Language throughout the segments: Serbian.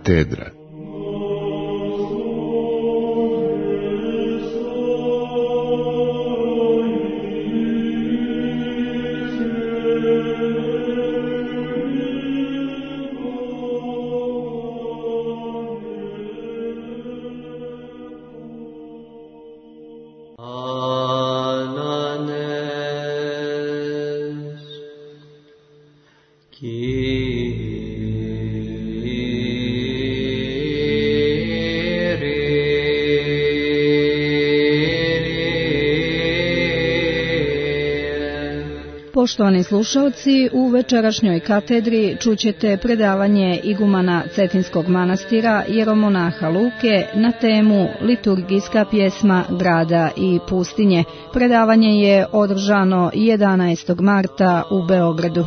katedra. Poštovani slušalci, u večerašnjoj katedri čućete predavanje igumana Cetinskog manastira jeromonaha Luke na temu Liturgijska pjesma grada i pustinje. Predavanje je održano 11. marta u Beogradu.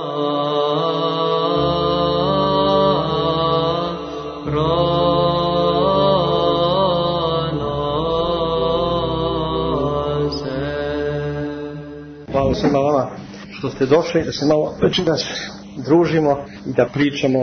Hvala svima vama što ste došli, da se malo večeras družimo i da pričamo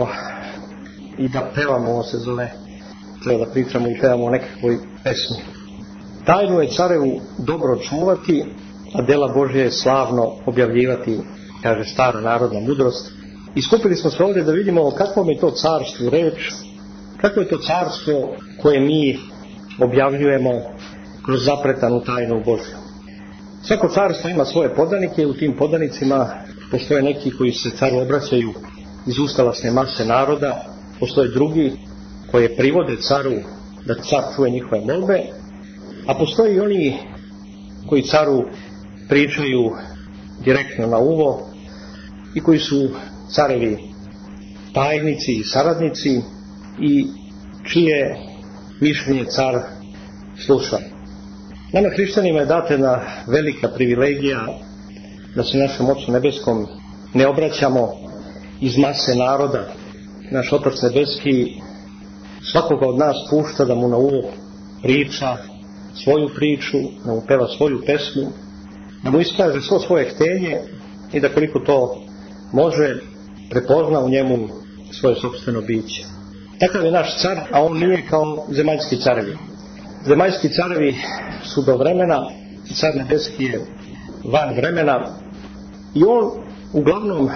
i da pevamo, ovo se zove, treba da pričamo i pevamo o nekakvoj pesmi. Tajnu je carevu dobro čuvati, a dela Božje je slavno objavljivati, kaže stara narodna mudrost. I skupili smo se ovdje da vidimo o kakvom je to carstvu reč, kako je to carstvo koje mi objavljujemo kroz zapretanu tajnu Božju. Svako carstvo ima svoje podanike i u tim podanicima postoje neki koji se caru obraćaju iz ustalasne mase naroda, postoje drugi koje privode caru da car čuje njihove molbe, a postoje i oni koji caru pričaju direktno na uvo i koji su carevi tajnici i saradnici i čije mišljenje car sluša. Nama hrišćanima je datena velika privilegija da se našem Ocu nebeskom ne obraćamo iz mase naroda. Naš Otac nebeski svakoga od nas pušta da mu na uvo priča svoju priču, da mu peva svoju pesmu, da mu iskaže svo svoje htenje i da koliko to može prepozna u njemu svoje sopstveno biće. Takav je naš car, a on nije kao zemaljski carevi. Zemaljski carevi su do vremena, car nebeski je van vremena i on uglavnom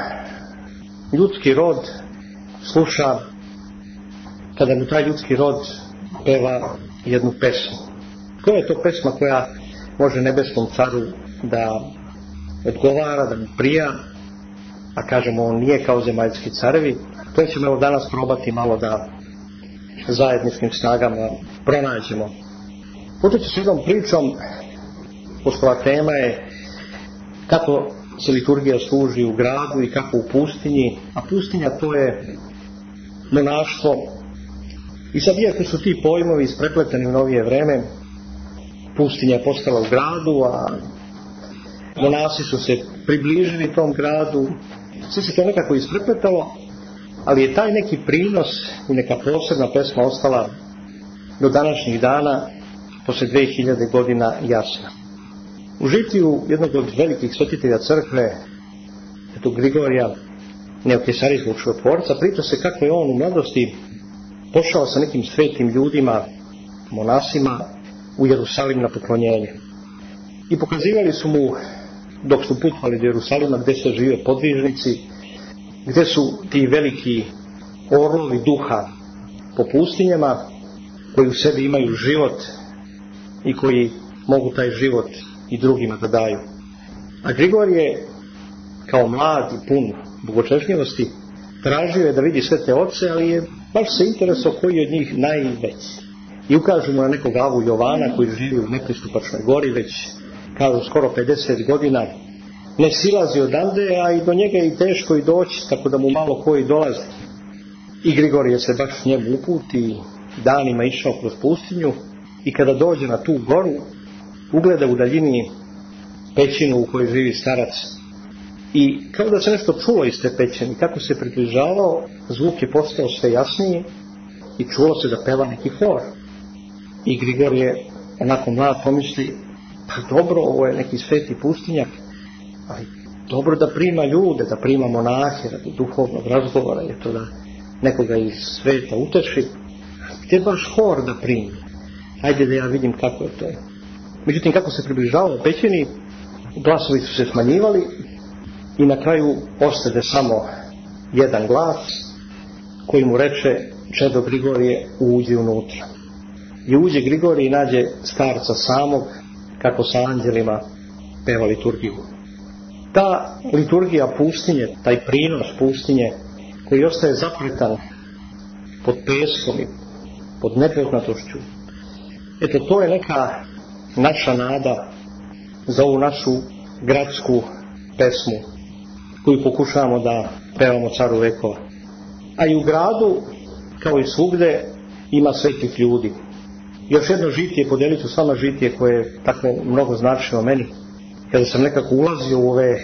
ljudski rod sluša kada mu taj ljudski rod peva jednu pesmu. Koja je to pesma koja može nebeskom caru da odgovara, da mu prija, a kažemo on nije kao zemaljski carevi? To ćemo evo danas probati malo da zajedničkim snagama pronađemo. Počet ću s jednom pričom, pošto ova tema je kako se liturgija služi u gradu i kako u pustinji, a pustinja to je monaštvo. I sad iako su ti pojmovi isprepleteni u novije vreme, pustinja je postala u gradu, a monasi su se približili tom gradu, sve se to nekako isprepletalo, ali je taj neki prinos i neka posebna pesma ostala do današnjih dana, posle 2000 godina jasna. U žitiju jednog od velikih svetitelja crkve, svetog Grigorija, neokesarijskog čudotvorca, priča se kako je on u mladosti pošao sa nekim svetim ljudima, monasima, u Jerusalim na poklonjenje. I pokazivali su mu, dok su putovali do Jerusalima, gdje se žive podvižnici, gdje su ti veliki orlovi duha po pustinjama, koji u sebi imaju život i koji mogu taj život i drugima da daju. A Grigor je, kao mlad i pun bogočešnjivosti, tražio je da vidi sve te oce, ali je baš se interesao koji je od njih najveći. I ukažu mu na nekog Avu Jovana koji živi u nepristupačnoj gori već, kažu, skoro 50 godina. Ne silazi odande, a i do njega je i teško i doći, tako da mu malo koji dolazi. I Grigorije se baš njemu uputi, danima išao kroz pustinju i kada dođe na tu goru, ugleda u daljini pećinu u kojoj živi starac. I kao da se nešto čulo iz te pećine, kako se približavao, zvuk je postao sve jasniji i čulo se da peva neki hor. I Grigor je onako mlad pomisli, pa dobro, ovo je neki sveti pustinjak, ali dobro da prima ljude, da prima monahe, radi duhovnog razgovora, je to da nekoga iz sveta uteši, gdje baš hor da primi. Hajde da ja vidim kako je to. Međutim, kako se približavao pećini, glasovi su se smanjivali i na kraju ostade samo jedan glas koji mu reče: čedo Grigorije, uđi unutra. I uđe Grigorije i nađe starca samog kako sa anđelima peva liturgiju. Ta liturgija pustinje, taj prinos pustinje koji ostaje zapretan pod peskom i pod nepoznatošću, eto, to je neka naša nada za ovu našu gradsku pesmu koju pokušavamo da pevamo caru vekova. A i u gradu, kao i svugde, ima svetih ljudi. Još jedno žitije, podelit ću s vama žitije koje je tako mnogo značilo meni, kada sam nekako ulazio u ove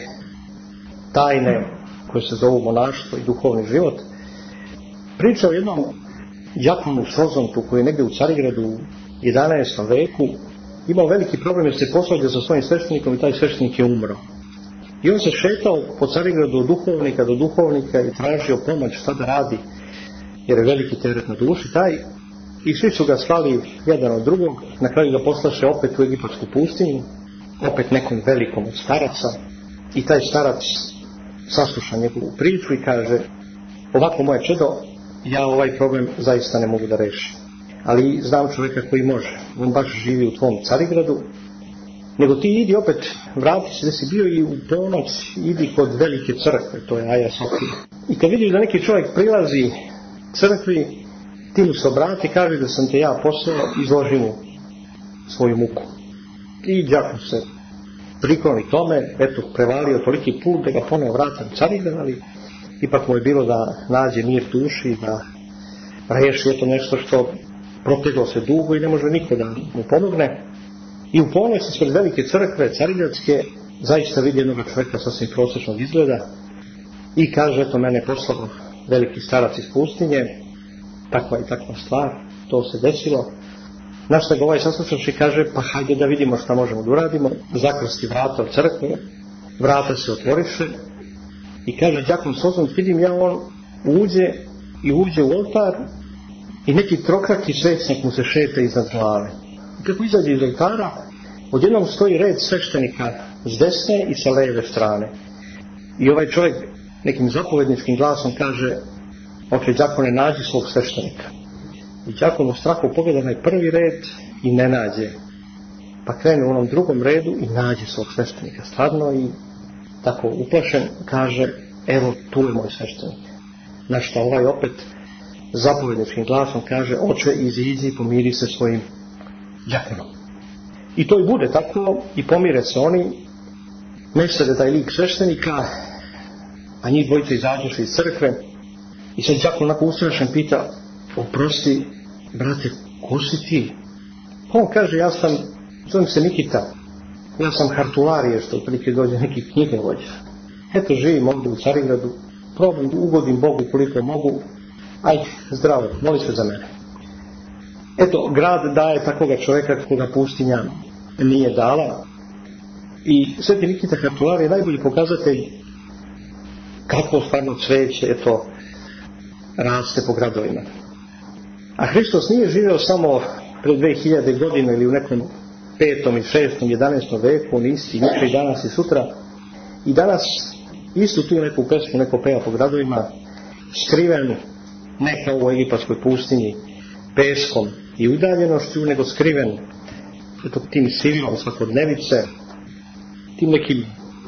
tajne koje se zovu monaštvo i duhovni život. Priča o jednom đakonu Sozontu koji je negdje u Carigradu u 11. veku imao veliki problem jer se posvađao sa svojim sveštenikom i taj sveštenik je umro. I on se šetao po Carigradu od duhovnika do duhovnika i tražio pomoć šta da radi, jer je veliki teret na duši taj. I svi su ga slali jedan od drugog, na kraju ga poslaše opet u egipatsku pustinju, opet nekom velikom od staraca, i taj starac sasluša njegovu priču i kaže: ovako moje čedo, ja ovaj problem zaista ne mogu da rešim, ali znam čovjeka koji može, on baš živi u tvom Carigradu, nego ti idi opet, vrati se da si bio i u ponoć, idi kod velike crkve, to je Aja Sofija. I kad vidiš da neki čovjek prilazi crkvi, ti mu se obrati i kaže da sam te ja poslao, izloži mu svoju muku. I đakon se prikloni tome, eto, prevalio toliki put da ga ponovo vrati u Carigrad, ali ipak mu je bilo da nađe mir duši, da reši eto nešto što proteglo se dugo i ne može niko da mu pomogne. I u ponoć se ispred velike crkve Carigradske zaista vidi jednog čovjeka sasvim prosječnog izgleda i kaže: eto, mene poslao veliki starac iz pustinje, takva i takva stvar, to se desilo. Na što ga ovaj saslušavši kaže: pa hajde da vidimo šta možemo da uradimo. Zakrsti vrata od crkve, vrata se otvoriše i kaže đakon Sozont: vidim ja, on uđe u oltar i neki trokraki svecnik mu se šeta iznad glave. I kako izađe iz oltara, odjednom stoji red sveštenika s desne i sa leve strane. I ovaj čovjek nekim zapovedničkim glasom kaže: ok, đakone, nađi svog sveštenika. I đakon u strahu pogleda na prvi red i ne nađe. Pa krene u onom drugom redu i nađe svog sveštenika. Stvarno, i tako uplašen kaže: evo, tu je moj sveštenik. Na što ovaj opet zapovedničkim glasom kaže: oče, iziđi i pomiri se svojim đakonom. I to i bude tako, i pomire se oni, nestade taj lik sveštenika, a njih dvojica izađoše iz crkve. I sad đakon onako ustrašen pita: oprosti, brate, ko si ti? Pa on kaže: zovem se Nikita, ja sam hartularije, što otprilike dođe neki knjigovođa. Eto, živim ovdje u Carigradu, probam da ugodim Bogu koliko mogu, ajde, zdravo, moli se za mene. Eto, grad daje takvoga čovjeka koga pustinja nije dala, i sveti Nikita hartular je najbolji pokazatelj kako stvarno cveće, eto, raste po gradovima. A Hristos nije živio samo pred 2000 godina ili u nekom 5. i 6. 11. veku, on isti juče i danas i sutra. I danas istu tu neku pesmu neko peva po gradovima, skriven ne kao u egipatskoj pustinji peskom i udaljenošću, nego skriven tim silom svakodnevice, tim nekim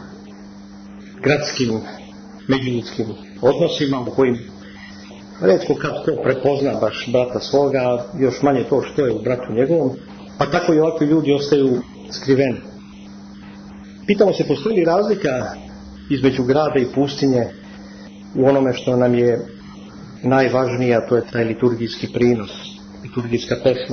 gradskim međuljudskim odnosima u kojim retko kad ko prepozna baš brata svoga, još manje to što je u bratu njegovom, pa tako i ovakvi ljudi ostaju skriveni. Pitamo se, postoji li razlika između grada i pustinje u onome što nam je najvažnije, a to je taj liturgijski prinos, liturgijska pesma.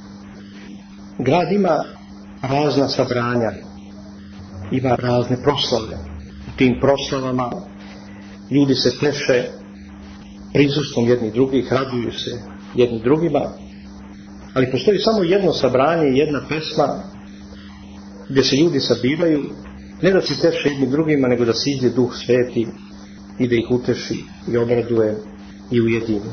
Grad ima razna sabranja, ima razne proslave. U tim proslavama ljudi se teše prisustvom jednih drugih, raduju se jedni drugima, ali postoji samo jedno sabranje i jedna pesma gdje se ljudi sabiraju, ne da se teše jednim drugima, nego da siđe Duh Sveti i da ih uteši i obraduje i ujedini.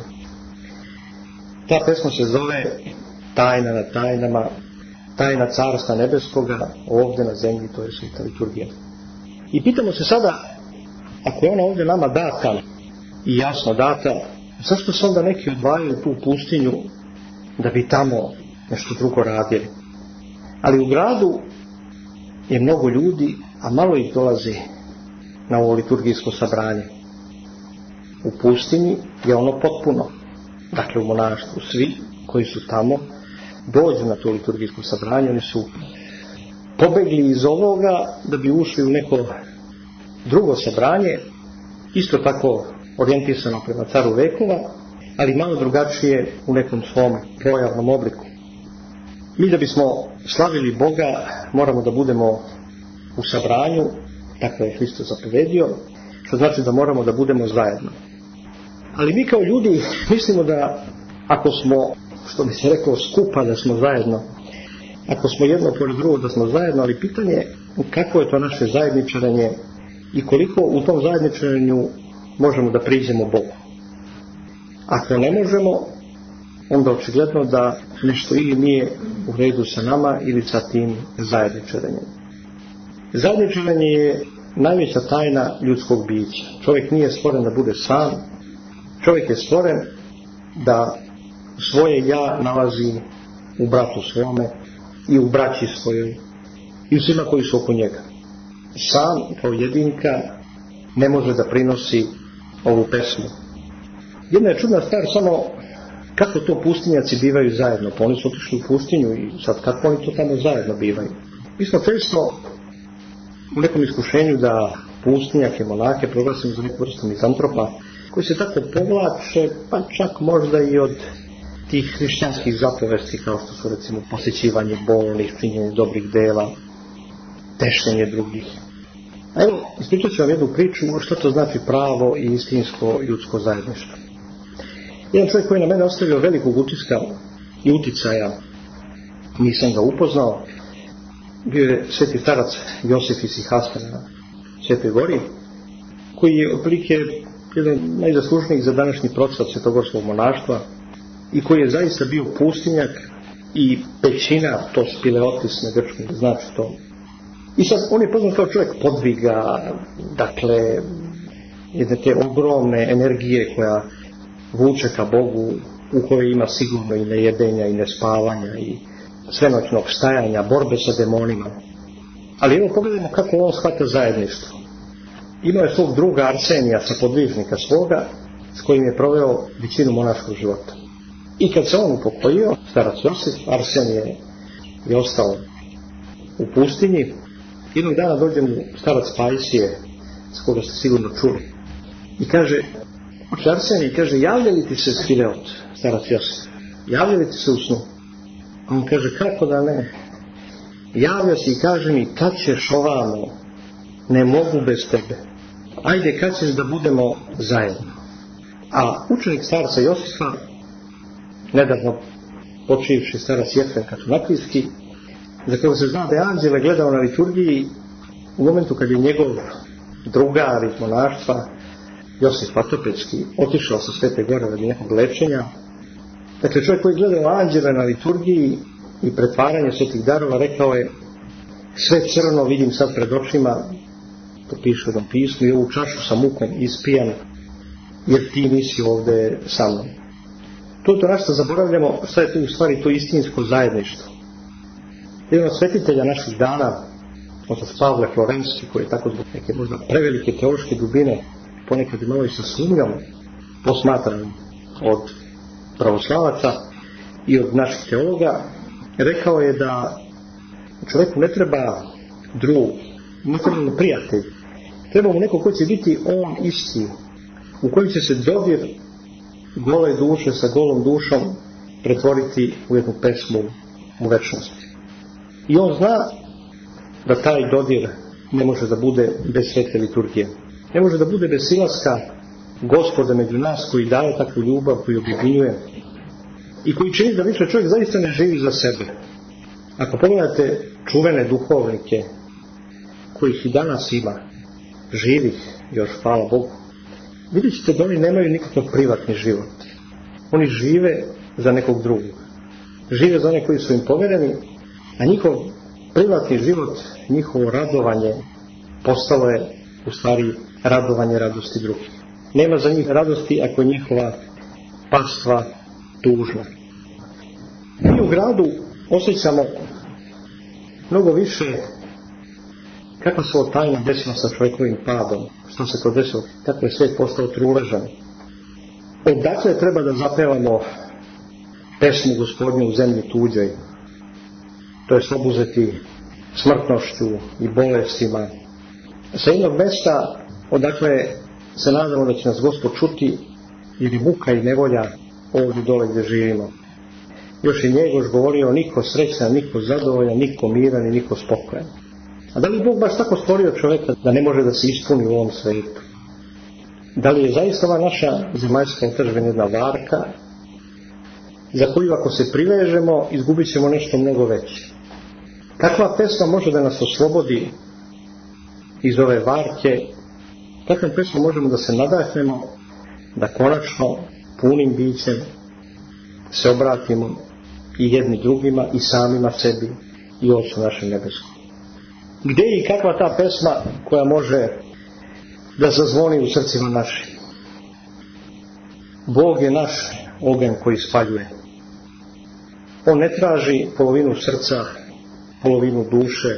Ta pesma se zove Tajna nad tajnama, tajna Carstva nebeskoga ovdje na zemlji, to je Sveta liturgija. I pitamo se sada, ako je ona ovdje nama data i jasno data, zašto se onda neki odvajaju tu pustinju da bi tamo nešto drugo radili? Ali u gradu je mnogo ljudi, a malo ih dolazi na ovo liturgijsko sabranje. U pustinji je ono potpuno. Dakle, u monaštvu svi koji su tamo dođu na to liturgijsko sabranje, oni su pobegli iz ovoga da bi ušli u neko drugo sabranje, isto tako orijentisano prema caru vekova, ali malo drugačije u nekom svom pojavnom obliku. Mi da bismo slavili Boga moramo da budemo u sabranju, tako je Hristos zapovedio, što znači da moramo da budemo zajedno. Ali mi kao ljudi mislimo da ako smo, što bi se rekao, skupa da smo zajedno, ako smo jedno pored drugog da smo zajedno, ali pitanje je kako je to naše zajedničarenje i koliko u tom zajedničarenju možemo da priđemo Bogu. Ako ne možemo, onda očigledno da nešto ili nije u redu sa nama ili sa tim zajedničarenjem. Zajedničarenje je najveća tajna ljudskog bića. Čovjek nije stvoren da bude sam, čovjek je stvoren da svoje ja nalazi u bratu svome i u braći svojoj i u svima koji su oko njega. Sam kao jedinka ne može da prinosi ovu pesmu. Jedna je čudna stvar samo kako to pustinjaci bivaju zajedno, pa oni su otišli u pustinju i sad kako oni to tamo zajedno bivaju. Mi smo često u nekom iskušenju da pustinjake, monake proglasimo za neku vrstu mizantropa koji se tako povlače, pa čak možda i od tih hrišćanskih zapovesti kao što su recimo posjećivanje bolnih, činjenje dobrih dela, tešenje drugih. A evo, ispričat ću vam jednu priču što to znači pravo i istinsko ljudsko zajedništvo. Jedan čovjek koji je na mene ostavio velikog utiska i uticaja, nisam ga upoznao, bio je sveti starac Josif iz Sihastana na Svetoj Gori, koji je otprilike jedan najzaslužnijih za današnji procvat svetogorskog monaštva i koji je zaista bio pustinjak i pećina, to spileotis na grčkom znači to. I sad on je poznat kao čovjek podviga, dakle jedne te ogromne energije koja vuče ka Bogu, u kojoj ima sigurno i nejedenja i nespavanja i svenoćnog stajanja, borbe sa demonima. Ali evo pogledajmo kako on shvata zajedništvo. Imao je svog druga Arsenija, sa podvižnika svoga, s kojim je proveo većinu monaškog života. I kad se on upokojio, starac Josif, Arsenije je ostao u pustinji. Jednog dana dođe mu starac Pajsije, s koga ste sigurno čuli. I kaže, Arsenije, kaže, javlja li ti se Spileot, starac Josif? Javlja li ti se u snu? A on kaže, kako da ne? Javlja se i kaže mi, kad ćeš ovamo? Ne mogu bez tebe. Ajde, kad ćeš da budemo zajedno? A učenik starca Josifa, nedavno počivši starac Jefrem Katunakijski, za koga se zna da je anđele gledao na liturgiji u momentu kad je njegov drugar iz monaštva, Josif Vatopečki, otišao sa Svete Gore radi nekog lečenja. Dakle, čovjek koji je gledao anđele na liturgiji i pretvaranje svetih darova, rekao je, sve crno vidim sad pred očima, to piše u jednom pismu, i ovu čašu sa mukom ispijan, jer ti nisi ovdje sa mnom. To nešto zaboravljamo, šta je to u stvari to istinsko zajedništvo. Jedan od svetitelja naših dana, otac Pavle Florenski, koji je tako zbog neke možda prevelike teološke dubine, ponekad i malo i sa sumnjom posmatran od pravoslavaca i od naših teologa, rekao je da čovjeku ne treba drug, ne treba mu prijatelj, treba mu neko ko će biti on isti, u kojem će se dodir gole duše sa golom dušom pretvoriti u jednu pesmu u večnosti. I on zna da taj dodir ne može da bude bez svete liturgije. Ne može da bude bez silaska Gospoda među nas koji daje takvu ljubav, koji objedinjuje i koji čini da više čovjek zaista ne živi za sebe. Ako pogledate čuvene duhovnike kojih i danas ima, živih još, hvala Bogu, vidjet ćete da oni nemaju nikakav privatni život. Oni žive za nekog drugog. Žive za one koji su im povereni, a njihov privatni život, njihovo radovanje postalo je u stvari radovanje radosti drugih. Nema za njih radosti ako je njihova pastva tužna. Mi u gradu osjećamo mnogo više kakva se od tajna desila sa čovjekovim padom, što se to desilo, kako je svijet postao truležan. Odakle treba da zapevamo pesmu Gospodnju u zemlji tuđoj, to je obuzeti smrtnošću i bolestima. Sa jednog mjesta odakle se nadamo da će nas Gospod čuti, jer je muka i nevolja ovdje dole gdje živimo. Još je Njegoš govorio, niko srećan, niko zadovoljan, niko miran i niko spokojan. A da li Bog baš tako stvorio čovjeka da ne može da se ispuni u ovom svijetu? Da li je zaista ova naša zemaljska otadžbina jedna varka za koju ako se privežemo izgubit ćemo nešto mnogo veće? Kakva pesma može da nas oslobodi iz ove varke? Kakvom pesmom možemo da se nadahnemo, da konačno punim bićem se obratimo i jedni drugima i samima sebi i Otcu našem nebeskom? Gdje i kakva ta pesma koja može da zazvoni u srcima našim? Bog je naš oganj koji spaljuje. On ne traži polovinu srca, polovinu duše.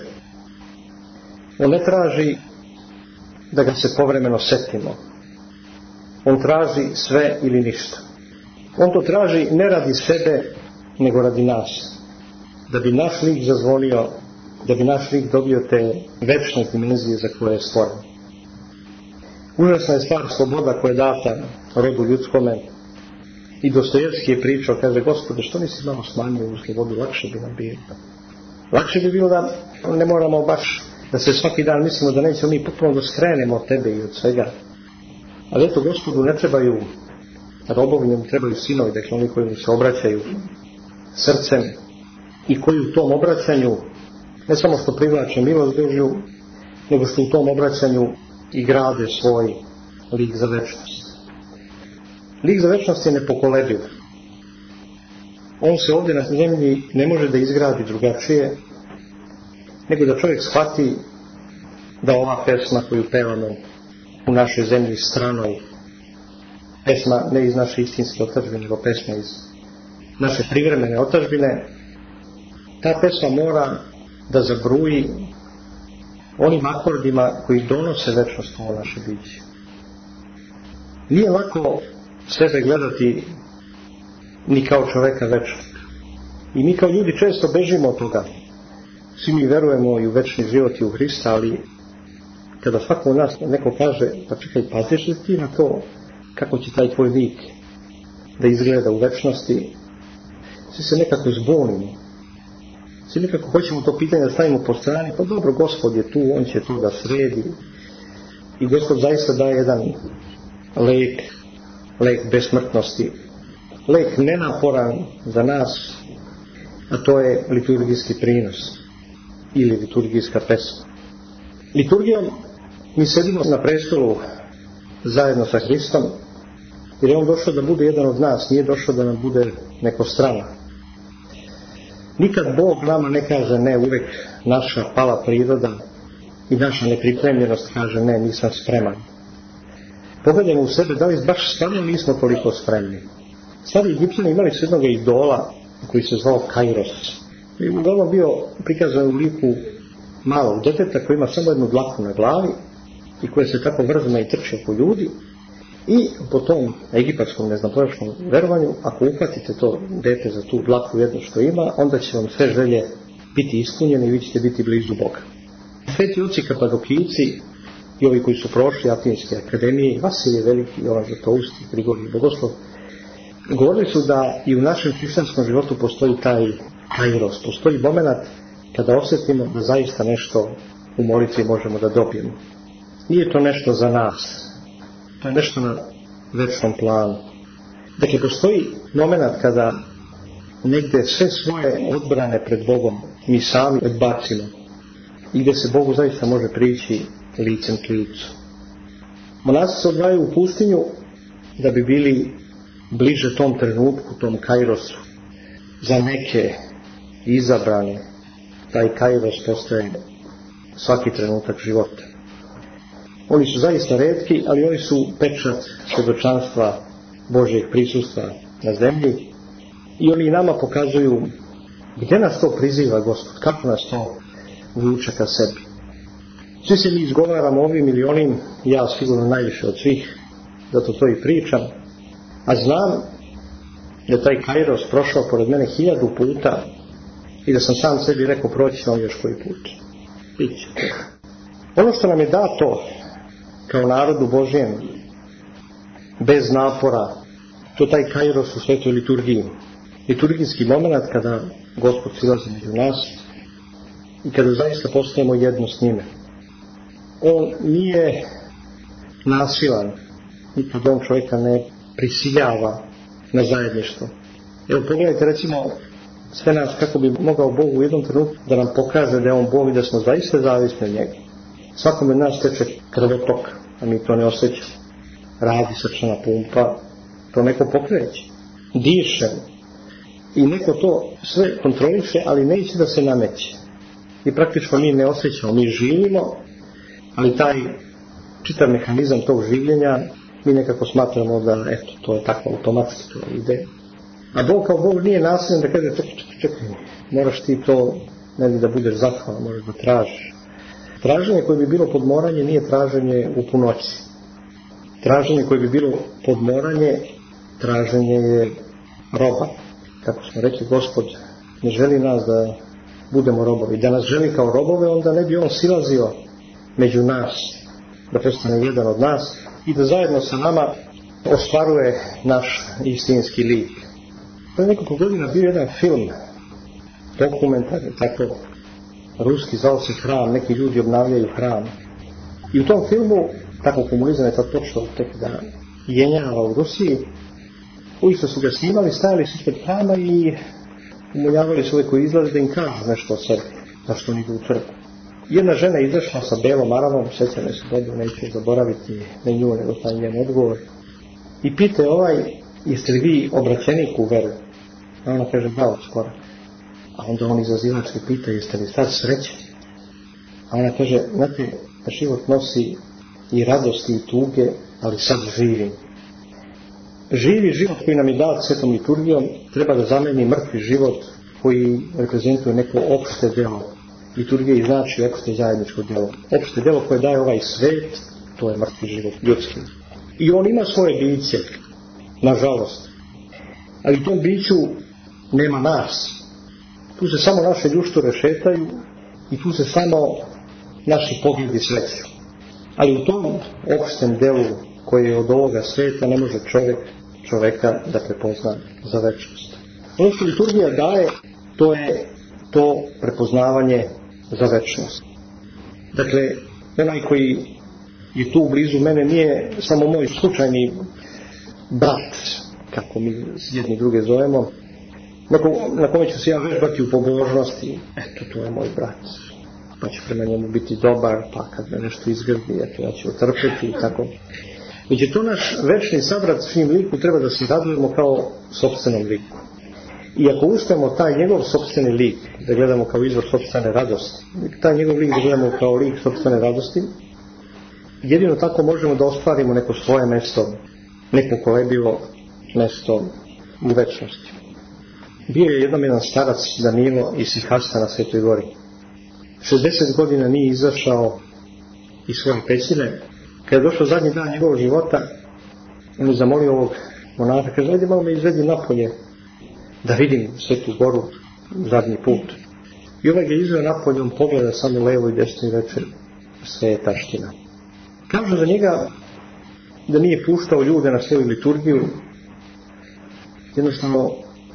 On ne traži da ga se povremeno setimo. On traži sve ili ništa. On to traži ne radi sebe, nego radi nas. Da bi naš lik zazvonio, da bi naš lik dobio te večne dimenzije za koje je stvoren. Užasna je stvar sloboda koja je data rodu ljudskome. I Dostojevski je pričao, kaže, Gospode, što nisi malo smanjio u slobodu, lakše bi nam bilo. Lakše bi bilo da ne moramo baš da se svaki dan mislimo da nećemo mi potpuno da skrenemo od tebe i od svega. Ali eto, Gospodu ne trebaju robovi, njemu trebaju sinovi, dakle oni koji mu se obraćaju srcem i koji u tom obraćanju ne samo što privlače milost Božju, nego što u tom obraćanju i grade svoj lik za večnost. Lik za večnost je nepokolebiv. On se ovdje na zemlji ne može da izgradi drugačije, nego da čovjek shvati da ova pesma koju pevamo u našoj zemlji stranoj, pesma ne iz naše istinske otadžbine, nego pesma iz naše privremene otadžbine, ta pesma mora da zabruji onim akordima koji donose večnost u ovo naše biće. Nije lako sebe gledati ni kao čoveka večnog. I mi kao ljudi često bežimo od toga. Svi mi verujemo i u večni život i u Hrista, ali kada svako od nas neko kaže, pa čekaj, paziš li ti na to kako će taj tvoj lik da izgleda u večnosti, svi se nekako zbunimo. Svi nekako hoćemo to pitanje da stavimo po strani, pa dobro, Gospod je tu, on će to da sredi. I Gospod zaista daje jedan lek besmrtnosti, lek nenaporan za nas, a to je liturgijski prinos ili liturgijska pesma. Liturgijom mi sedimo na prestolu zajedno sa Hristom, jer je on došao da bude jedan od nas, nije došao da nam bude neko strana. Nikad Bog nama ne kaže ne, uvek naša pala priroda i naša nepripremljenost kaže ne, nisam spreman. Pogledajmo u sebe, da li baš stvarno nismo toliko spremni. Stari Egipćani imali su jednog idola koji se zvao Kairos. I uglavnom bio prikazan u liku malog djeteta koji ima samo jednu dlaku na glavi i koje se tako vrzme i trče oko ljudi. I po tom egipatskom neznapojačkom verovanju, ako uhvatite to dete za tu dlaku jedno što ima, onda će vam sve želje biti ispunjene i vi ćete biti blizu Boga. Sveti oci Kapadokijci i ovi koji su prošli Atinske akademije, Vasilije Veliki, Jovan Zlatoust, Grigorij Bogoslov, govorili su da i u našem hrišćanskom životu postoji taj kairos, postoji momenat kada osjetimo da zaista nešto u molitvi možemo da dobijemo. Nije to nešto za nas, to je nešto na večnom planu. Dakle, postoji momenat kada negdje sve svoje odbrane pred Bogom mi sami odbacimo i gdje se Bogu zaista može prići licem k licu. Monasi se odvajaju u pustinju da bi bili bliže tom trenutku, tom kairosu. Za neke izabrane taj kairos postaje svaki trenutak života. Oni su zaista retki, ali oni su pečat svjedočanstva Božjeg prisustva na zemlji i oni nama pokazuju gdje nas to priziva Gospod, kako nas to vuče ka sebi. Svi se mi izgovaramo ovim ili onim, ja sigurno najviše od svih, zato to i pričam, a znam da taj kairos prošao pored mene 1000 puta i da sam sam sebi rekao proći ću vam još koji put. Biće. Ono što nam je dato kao narodu Božjem bez napora, to taj kairos u svetoj liturgiji. Liturgijski moment kada Gospod silazi među nas i kada zaista postajemo jedno s njime. On nije nasilan, nikad on čovjeka ne prisiljava na zajedništvo. Evo pogledajte recimo sve nas kako bi mogao Bog u jednom trenutku da nam pokaže da je on Bog i da smo zaista zavisni od njega. Svakom od nas teče krvotok, a mi to ne osjećamo. Radi srčana pumpa, to neko pokreće. Dišem. I neko to sve kontroliše, ali neće da se nameće. I praktično mi ne osjećamo, mi živimo, ali taj čitav mehanizam tog življenja mi nekako smatramo da eto, to je tako automatski, to ide. A Bog kao Bog nije nasiljen da kaže čekaj, moraš ti to ne da budeš zahvalan, moraš da tražiš. Traženje koje bi bilo podmoranje nije traženje u punoći. Traženje koje bi bilo podmoranje, traženje je roba. Kako smo rekli, Gospod ne želi nas da budemo robovi. Da nas želi kao robove, onda ne bi on silazio među nas, da postane jedan od nas i da zajedno sa nama ostvaruje naš istinski lik. To je nekoliko godina bio jedan film, dokumentar, tako, ruski, zvao se Hram, neki ljudi obnavljaju hram. I u tom filmu, tako komunizam je tad počeo tek da jenjava u Rusiji, uista su ga snimali, stajali su ispred hrama i umoljavali su ove koji izlaze da im kažu nešto o sebi, zašto oni idu u crkvu. Jedna žena izašla sa belom maravom, sjećane se dobro, neću zaboraviti ne nju, nego taj njen odgovor. I pita jeste li vi obraćenik u veru? A ona kaže, da, skoro. A onda on izazivački pita, jeste li sad srećni? A ona kaže, znate, život nosi i radosti i tuge, ali sad živim. Živi život koji nam je dat svetom liturgijom treba da zameni mrtvi život koji reprezentuje neko opšte djelo. Liturgija i znači opšte zajedničko djelo. Opšte djelo koje daje ovaj svet, to je mrtvi život ljudski. I on ima svoje biće, nažalost. Ali u tom biću nema nas. Tu se samo naše ljušture šetaju i tu se samo naši pogledi sreću. Ali u tom opštem delu koje je od ovoga sveta ne može čoveka da prepozna za večnost. Ono što liturgija daje, to je to prepoznavanje za večnost. Dakle, onaj koji je tu blizu mene nije samo moj slučajni brat, kako mi jedni druge zovemo, na kome ću se ja vežbati u pobožnosti. Eto, to je moj brat. Pa će prema njemu biti dobar, pa kad me nešto izgrdi, eto, ja ću otrpeti i tako. Već je to naš večni sabrat svim liku, treba da se radujemo kao sopstvenom liku. I ako uspemo taj njegov sopstveni lik da gledamo kao izvor sopstvene radosti, taj njegov lik da gledamo kao lik sopstvene radosti, jedino tako možemo da ostvarimo neko svoje mesto, nepokolebivo mesto u večnosti. Bio je jednom jedan starac Danilo iz Sihasta na Svetoj Gori. 60 godina nije izašao iz svoje pećine. Kada je došao zadnji dan njegovog života, on je zamolio ovog monaha, kaže, ajde malo me izvedi napolje da vidim Svetu Goru zadnji put. I ovaj ga izveo napolje, on pogleda samo levo i desno i reče, sve je taština. Kažu za njega da nije puštao ljude na svoju liturgiju, jednostavno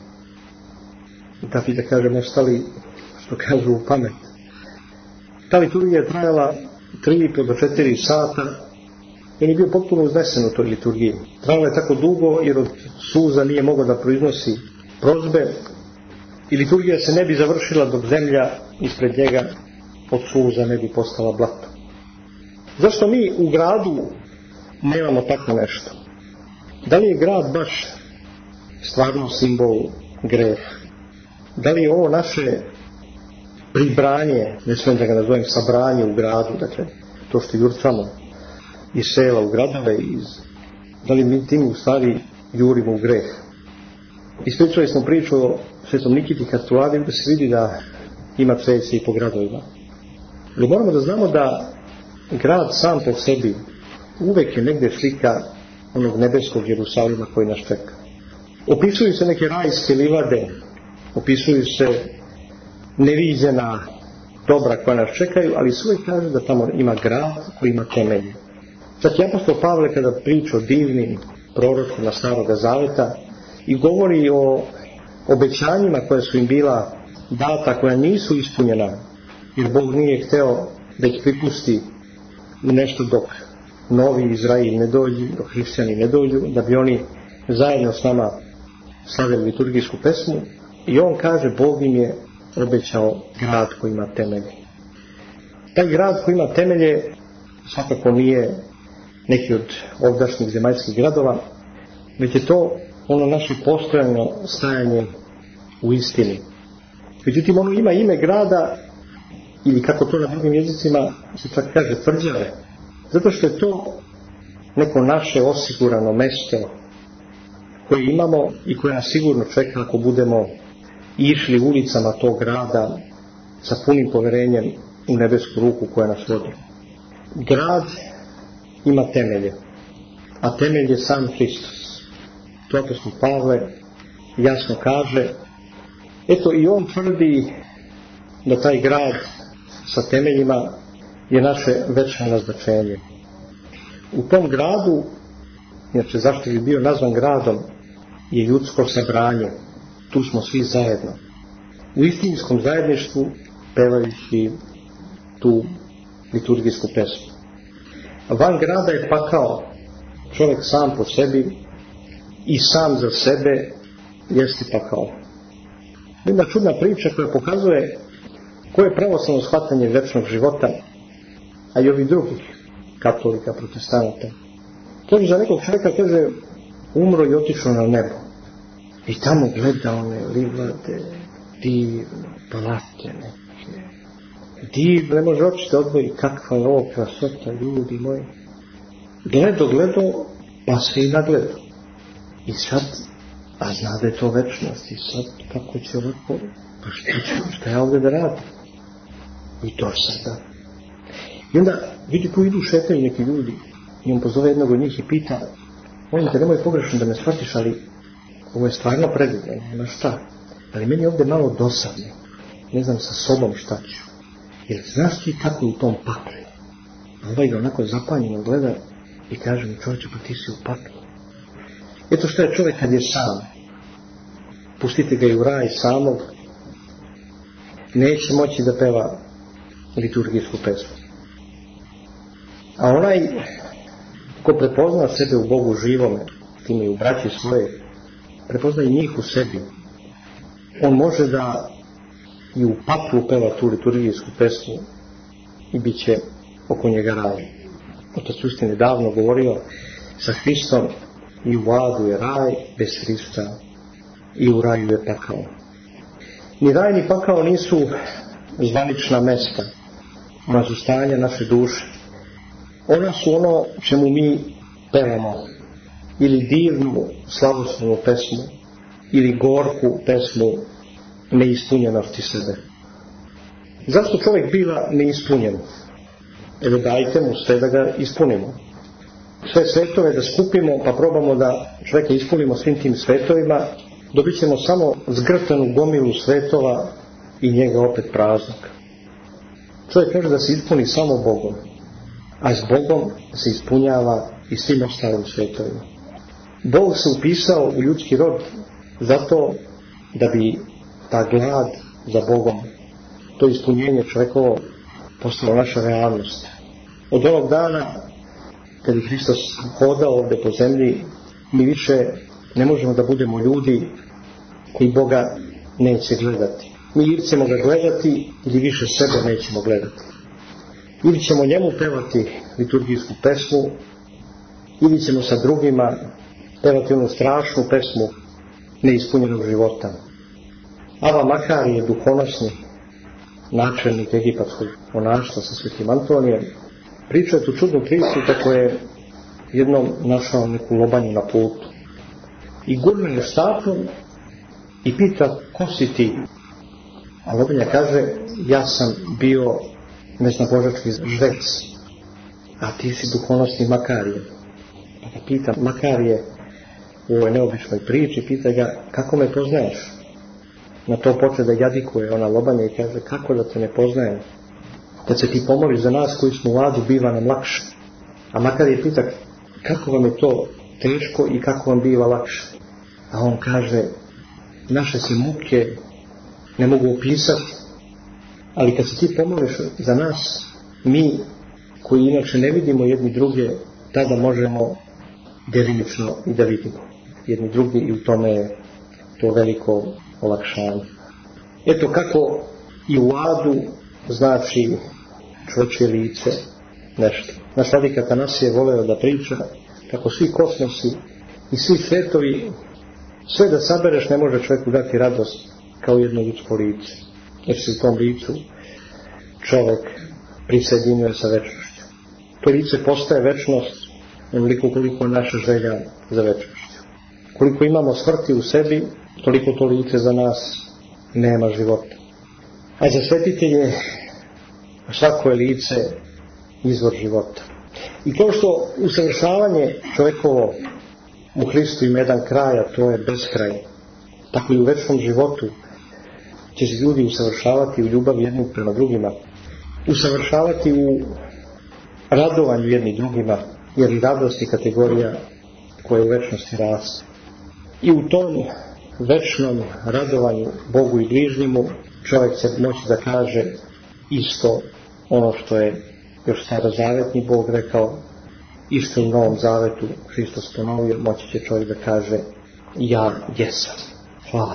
da bi, da kažem, ostali, što kažu, u pamet. Ta liturgija je trajala 3,5 do 4 sata i on je bio potpuno uznesen u toj liturgiji. Trajala je tako dugo jer od suza nije mogao da proiznosi prozbe i liturgija se ne bi završila dok zemlja ispred njega od suza ne bi postala blato. Zašto mi u gradu nemamo tako nešto. Da li je grad baš stvarno simbol greha? Da li je ovo naše pribranje, ne smijem da ga nazovem sabranje u gradu, dakle to što jurcamo iz sela u gradove, da li mi tim u stvari jurimo u greh? Ispričali smo priču o Svetom Nikiti Kartuadi da se vidi da ima cvjece i po gradovima. Ali moramo da znamo da grad sam po sebi uvek je negdje slika onog nebeskog Jerusalima koji nas čeka. Opisuju se neke rajske livade, opisuju se neviđena dobra koja nas čekaju, ali sve kaže da tamo ima grad koji ima temelje. Čak i apostol Pavle kada priča o divnim prorocima Staroga Zaveta i govori o obećanjima koja su im bila data, koja nisu ispunjena, jer Bog nije hteo da ih pripusti u nešto dok novi Izrael ne dođu, dok hrišćani ne dođu, da bi oni zajedno s nama slavili liturgijsku pesmu. I on kaže, Bog im je obećao grad koji ima temelje. Taj grad koji ima temelje svakako nije neki od ovdašnjih zemaljskih gradova, već je to ono naše postojano stajanje u istini. Međutim, ono ima ime grada, ili kako to na drugim jezicima se čak kaže tvrđave, zato što je to neko naše osigurano mesto koje imamo i koje nas sigurno čeka ako budemo išli ulicama tog grada sa punim poverenjem u nebesku ruku koja nas vodi. Grad ima temelje, a temelj je sam Hristos. To apostol Pavle jasno kaže. Eto, i on tvrdi da taj grad sa temeljima je naše večno naznačenje. U tom gradu, inače zašto je bio nazvan gradom, je ljudsko sabranje. Tu smo svi zajedno. U istinskom zajedništvu pevajući tu liturgijsku pesmu. Van grada je pakao. Čovjek sam po sebi i sam za sebe jeste pakao. Jedna čudna priča koja pokazuje koje je pravoslavno shvatanje večnog života, a i ovih drugih katolika, protestanata. Kaže za nekog čovjeka, kaže, umro i otišao na nebo. I tamo gleda one livade, divne, palate neke. Divne, ne može oči da odvoji kakva je ovo krasota, ljudi moji. Gledo, pa se i nagledo. I sad, a zna da je to večnost, i sad kako će ovako, pa šta ja ovdje da radim? I to sada. I onda, vidi tu idu šetaju neki ljudi, i on pozove jednog od njih i pita, molim te, nemoj pogrešno da me shvatiš, ali ovo je stvarno predivno, nema šta. Ali meni je ovdje malo dosadno. Ne znam sa sobom šta ću. Jer znaš ti kako je u tom paklu? A ovaj ga onako zapanjeno gleda i kaže mu, čovječe, pa ti si u paklu. Eto što je čovjek kad je sam. Pustite ga i u raj samog. Neće moći da peva liturgijsku pesmu. A onaj ko prepozna sebe u Bogu živome, time i u braći svoje, prepozna i njih u sebi, on može da i u paklu peva tu liturgijsku pesmu i bit će oko njega raj. Otac Justin je davno govorio, sa Hristom i u adu je raj, bez Hrista i u raju je pakao. Ni raj ni pakao nisu zvanična mesta, ona su stanja naše duše. Ona su ono čemu mi pevamo, ili divnu slavoslavnu pesmu, ili gorku pesmu neispunjenosti sebe. Zašto čovjek biva neispunjen? Evo dajte mu sve da ga ispunimo. Sve svetove da skupimo pa probamo da čovjeka ispunimo svim tim svetovima, dobit ćemo samo zgrtanu gomilu svetova i njega opet praznog. Čovjek može da se ispuni samo Bogom, a s Bogom se ispunjava i svim ostalim svetovima. Bog se upisao u ljudski rod zato da bi ta glad za Bogom, to ispunjenje čovjekovo postalo naša realnost. Od onog dana kad je Hristos hodao ovdje po zemlji, mi više ne možemo da budemo ljudi koji Boga neće gledati. Mi ili ćemo ga gledati ili više sebe nećemo gledati. Ili ćemo njemu pevati liturgijsku pesmu ili ćemo sa drugima pevati onu strašnu pesmu neispunjenog života. Ava Makari je duhonosni načelnik egipatskog monaštva sa Svetim Antonijem. Priča je tu čudnu priču kako je jednom našao neku lobanju na putu i gurne je štapom i pita ko si ti? A lobanja kaže ja sam bio mesnobožački žrec, a ti si duhonosni Makarije. Pa ga pita Makarije u ovoj neobičnoj priči, pita ga kako me poznaješ? Na to počne da jadikuje ona lobanja i kaže kako da te ne poznajem? Kad se ti pomoliš za nas koji smo u adu biva nam lakše. A Makarije pita kako vam je to teško i kako vam biva lakše? A on kaže naše se muke ne mogu opisati, ali kad se ti pomoliš za nas, mi koji inače ne vidimo jedni druge, tada možemo delimično i da vidimo jedni drugi i u tome je to veliko olakšanje. Eto kako i u adu znači čovječje lice nešto. Naš vladika Atanasije voleo da priča kako svi kosmosi i svi svetovi, sve da sabereš ne može čovjeku dati radost kao jedno ljudsko lice, jer se u tom licu čovjek prisjedinjuje sa večnošću. To lice postaje večnost onoliko koliko je naša želja za večnošću. Koliko imamo smrti u sebi, toliko to lice za nas nema života. A za svetitelje svako je lice izvor života. I kao što usavršavanje čovjekovo u Hristu ima jedan kraj, a to je beskraj, tako i u večnom životu će se ljudi usavršavati u ljubavi jednim prema drugima, usavršavati u radovanju jednim drugima, jer i radost je kategorija koja u večnosti raste. I u tom večnom radovanju Bogu i bližnjemu čovjek će moći da kaže isto ono što je još starozavetni Bog rekao, isto u Novom Zavetu Hristos ponovio, moći će čovjek da kaže ja jesam. Hvala.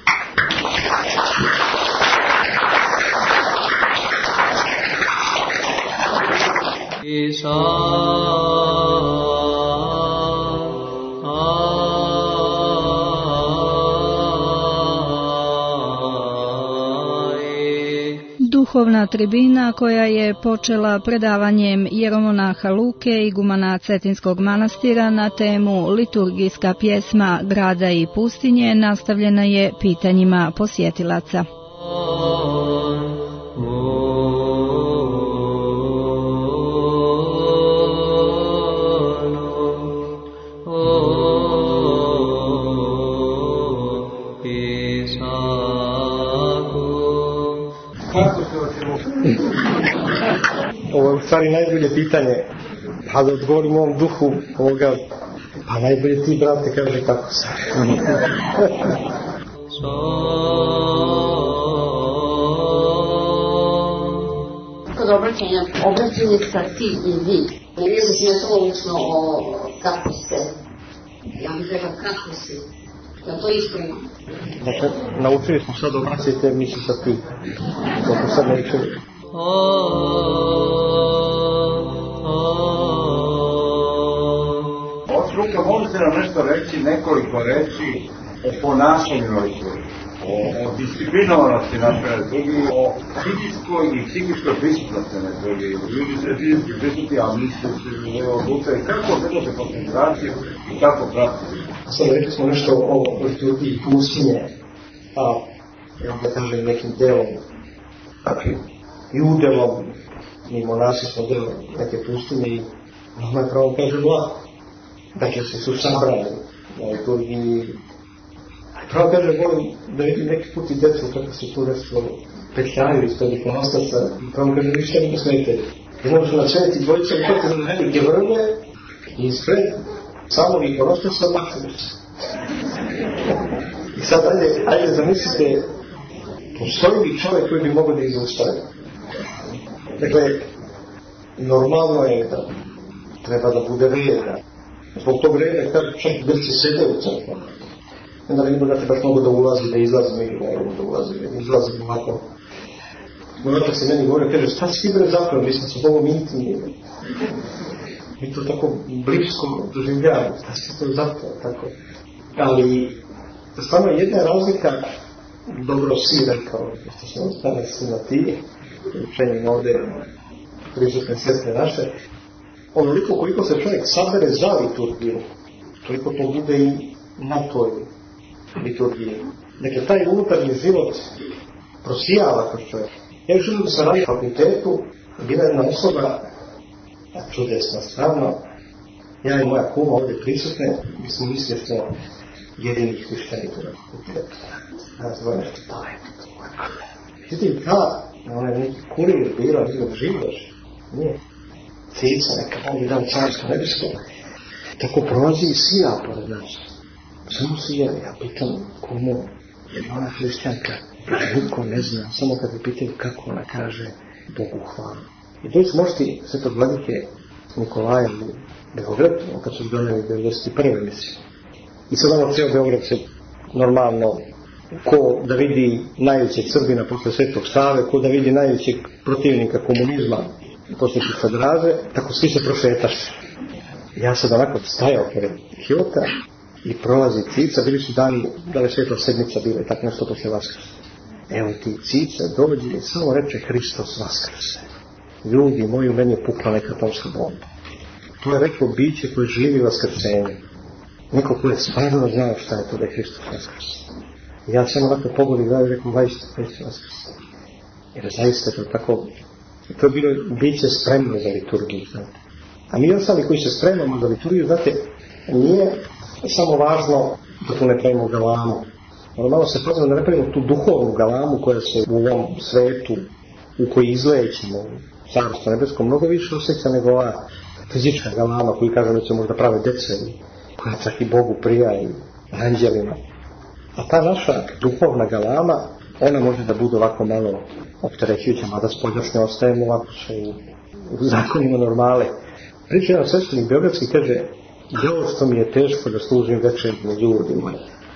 Duhovna tribina koja je počela predavanjem jeromonaha Luke igumana Cetinskog manastira na temu liturgijska pjesma grada i pustinje nastavljena je pitanjima posjetilaca. Ovo je u stvari najbolje pitanje, pa da odgovorim ovom duhu ovoga, pa najbolje ti, brate, kaže kako se. Kod obraćanje sa ti i vi, ne vidim se to lično o kako se, ja bih rekao kako se, da to ispravimo. Dakle, naučili smo sad obraćajte misli sa ti, to smo sad naučili. Luka, možete nam nešto reći, nekoliko reći o ponašanju liturgije, o disciplinovanosti naše liturgije, o fizičkoj i psihičkoj prisutnosti liturgije. Ljudi se fizički prisuti, a misle se odlučaju kako držati koncentraciju i kako pratiti. Sad rekli smo nešto o liturgiji pustinje, a da kažem nekim delom, i udelom, mi monasi smo delom neke pustinje i nama je pravo kažem lako. Dakle, se su sabrali na liturgiji. Pravo kažem, volim da vidim neki put i djecu kako se tu nešto petljaju ispred ikonostaca i pravo kažem, ništa ne smete. Jednom su naceniti dvojica i kako za velike vrle i ispred samog ikonostaca maknuli se. I sad ajde zamislite, postoji li čovjek koji bi mogao da izustavi? Dakle, normalno je da treba da bude reda. Zbog tog reda, kad čak grci sede u crkvu, onda vidimo da te baš mogu da ulazi, da izlazi, mi moramo da ulazi, da izlazi ovako. Moratak se meni govori, kaže, šta si bre zapravo, mi smo sa Bogom intimni. mi to tako blisko doživljavamo, da se to zapravo tako. Ali stvarno jedna razlika, dobro si rekao, što smo ostane su na ti, učenjem ovdje prisutne sestre naše, onoliko koliko se čovjek sabere za liturgiju, toliko to bude i na toj liturgiji. Dakle, taj unutarnji život prosijava kroz čovjek. Ja još da sam radio fakultetu, bila jedna osoba, čudesna stvarno, ja i moja kuma ovdje prisutne, mi smo mislili što jedini hrišćani tu na fakultetu. Ja zove nešto tajno. Vidim, ona je neki kurir bila, nekog živoš. Nije. Cica neka, on je dan carsko nebesko. Tako prolazi i sija pored nas. Samo sija, ja pitam komu, je ona hrišćanka? Niko ne zna, samo kad bi pitaju kako ona kaže Bogu hvala. I doći možete svetog vladike Nikolaja u Beograd, kad su doneli 91. mislim. I sad ono cijel Beograd se normalno, ko da vidi najvećeg Srbina posle Svetog Save, ko da vidi najvećeg protivnika komunizma posle Kifaderaže, tako svi se prošetaš. Ja sam onako stajao pored Kijota i prolazi Cica, bili su dani, da li Svetla sedmica bila i tako nešto posle Vaskrsa. Evo ti Cica dođe i samo reče Hristos Vaskrse. Ljudi moji, u meni je pukla neka atomska bomba. To je reklo biće koje živi vaskrsenje. Neko ko je stvarno znao šta je to da je Hristos Vaskrse. Ja sam ovako pogledao i gledao i rekao, vajste Vaskrse. Jer zaista to tako, to je bilo biće spremno za liturgiju, znate. A mi ostali koji se spremamo za liturgiju, znate, nije samo važno da tu ne pravimo galamu. Malo se pozivamo da ne pravimo tu duhovnu galamu koja se u ovom svetu, u koji izlećemo u Carstvo nebesko, mnogo više osjeća nego ova fizička galama koju kažem da će možda prave dece, koja čak i Bogu prija i anđelima. A ta naša duhovna galama, ona može da bude ovako malo opterećujuća, mada spoljašnje ostajemo ovako sve u zakonima normale. Priča jedan sveštenik beogradski kaže, jao što mi je teško da služim večernje ljudima,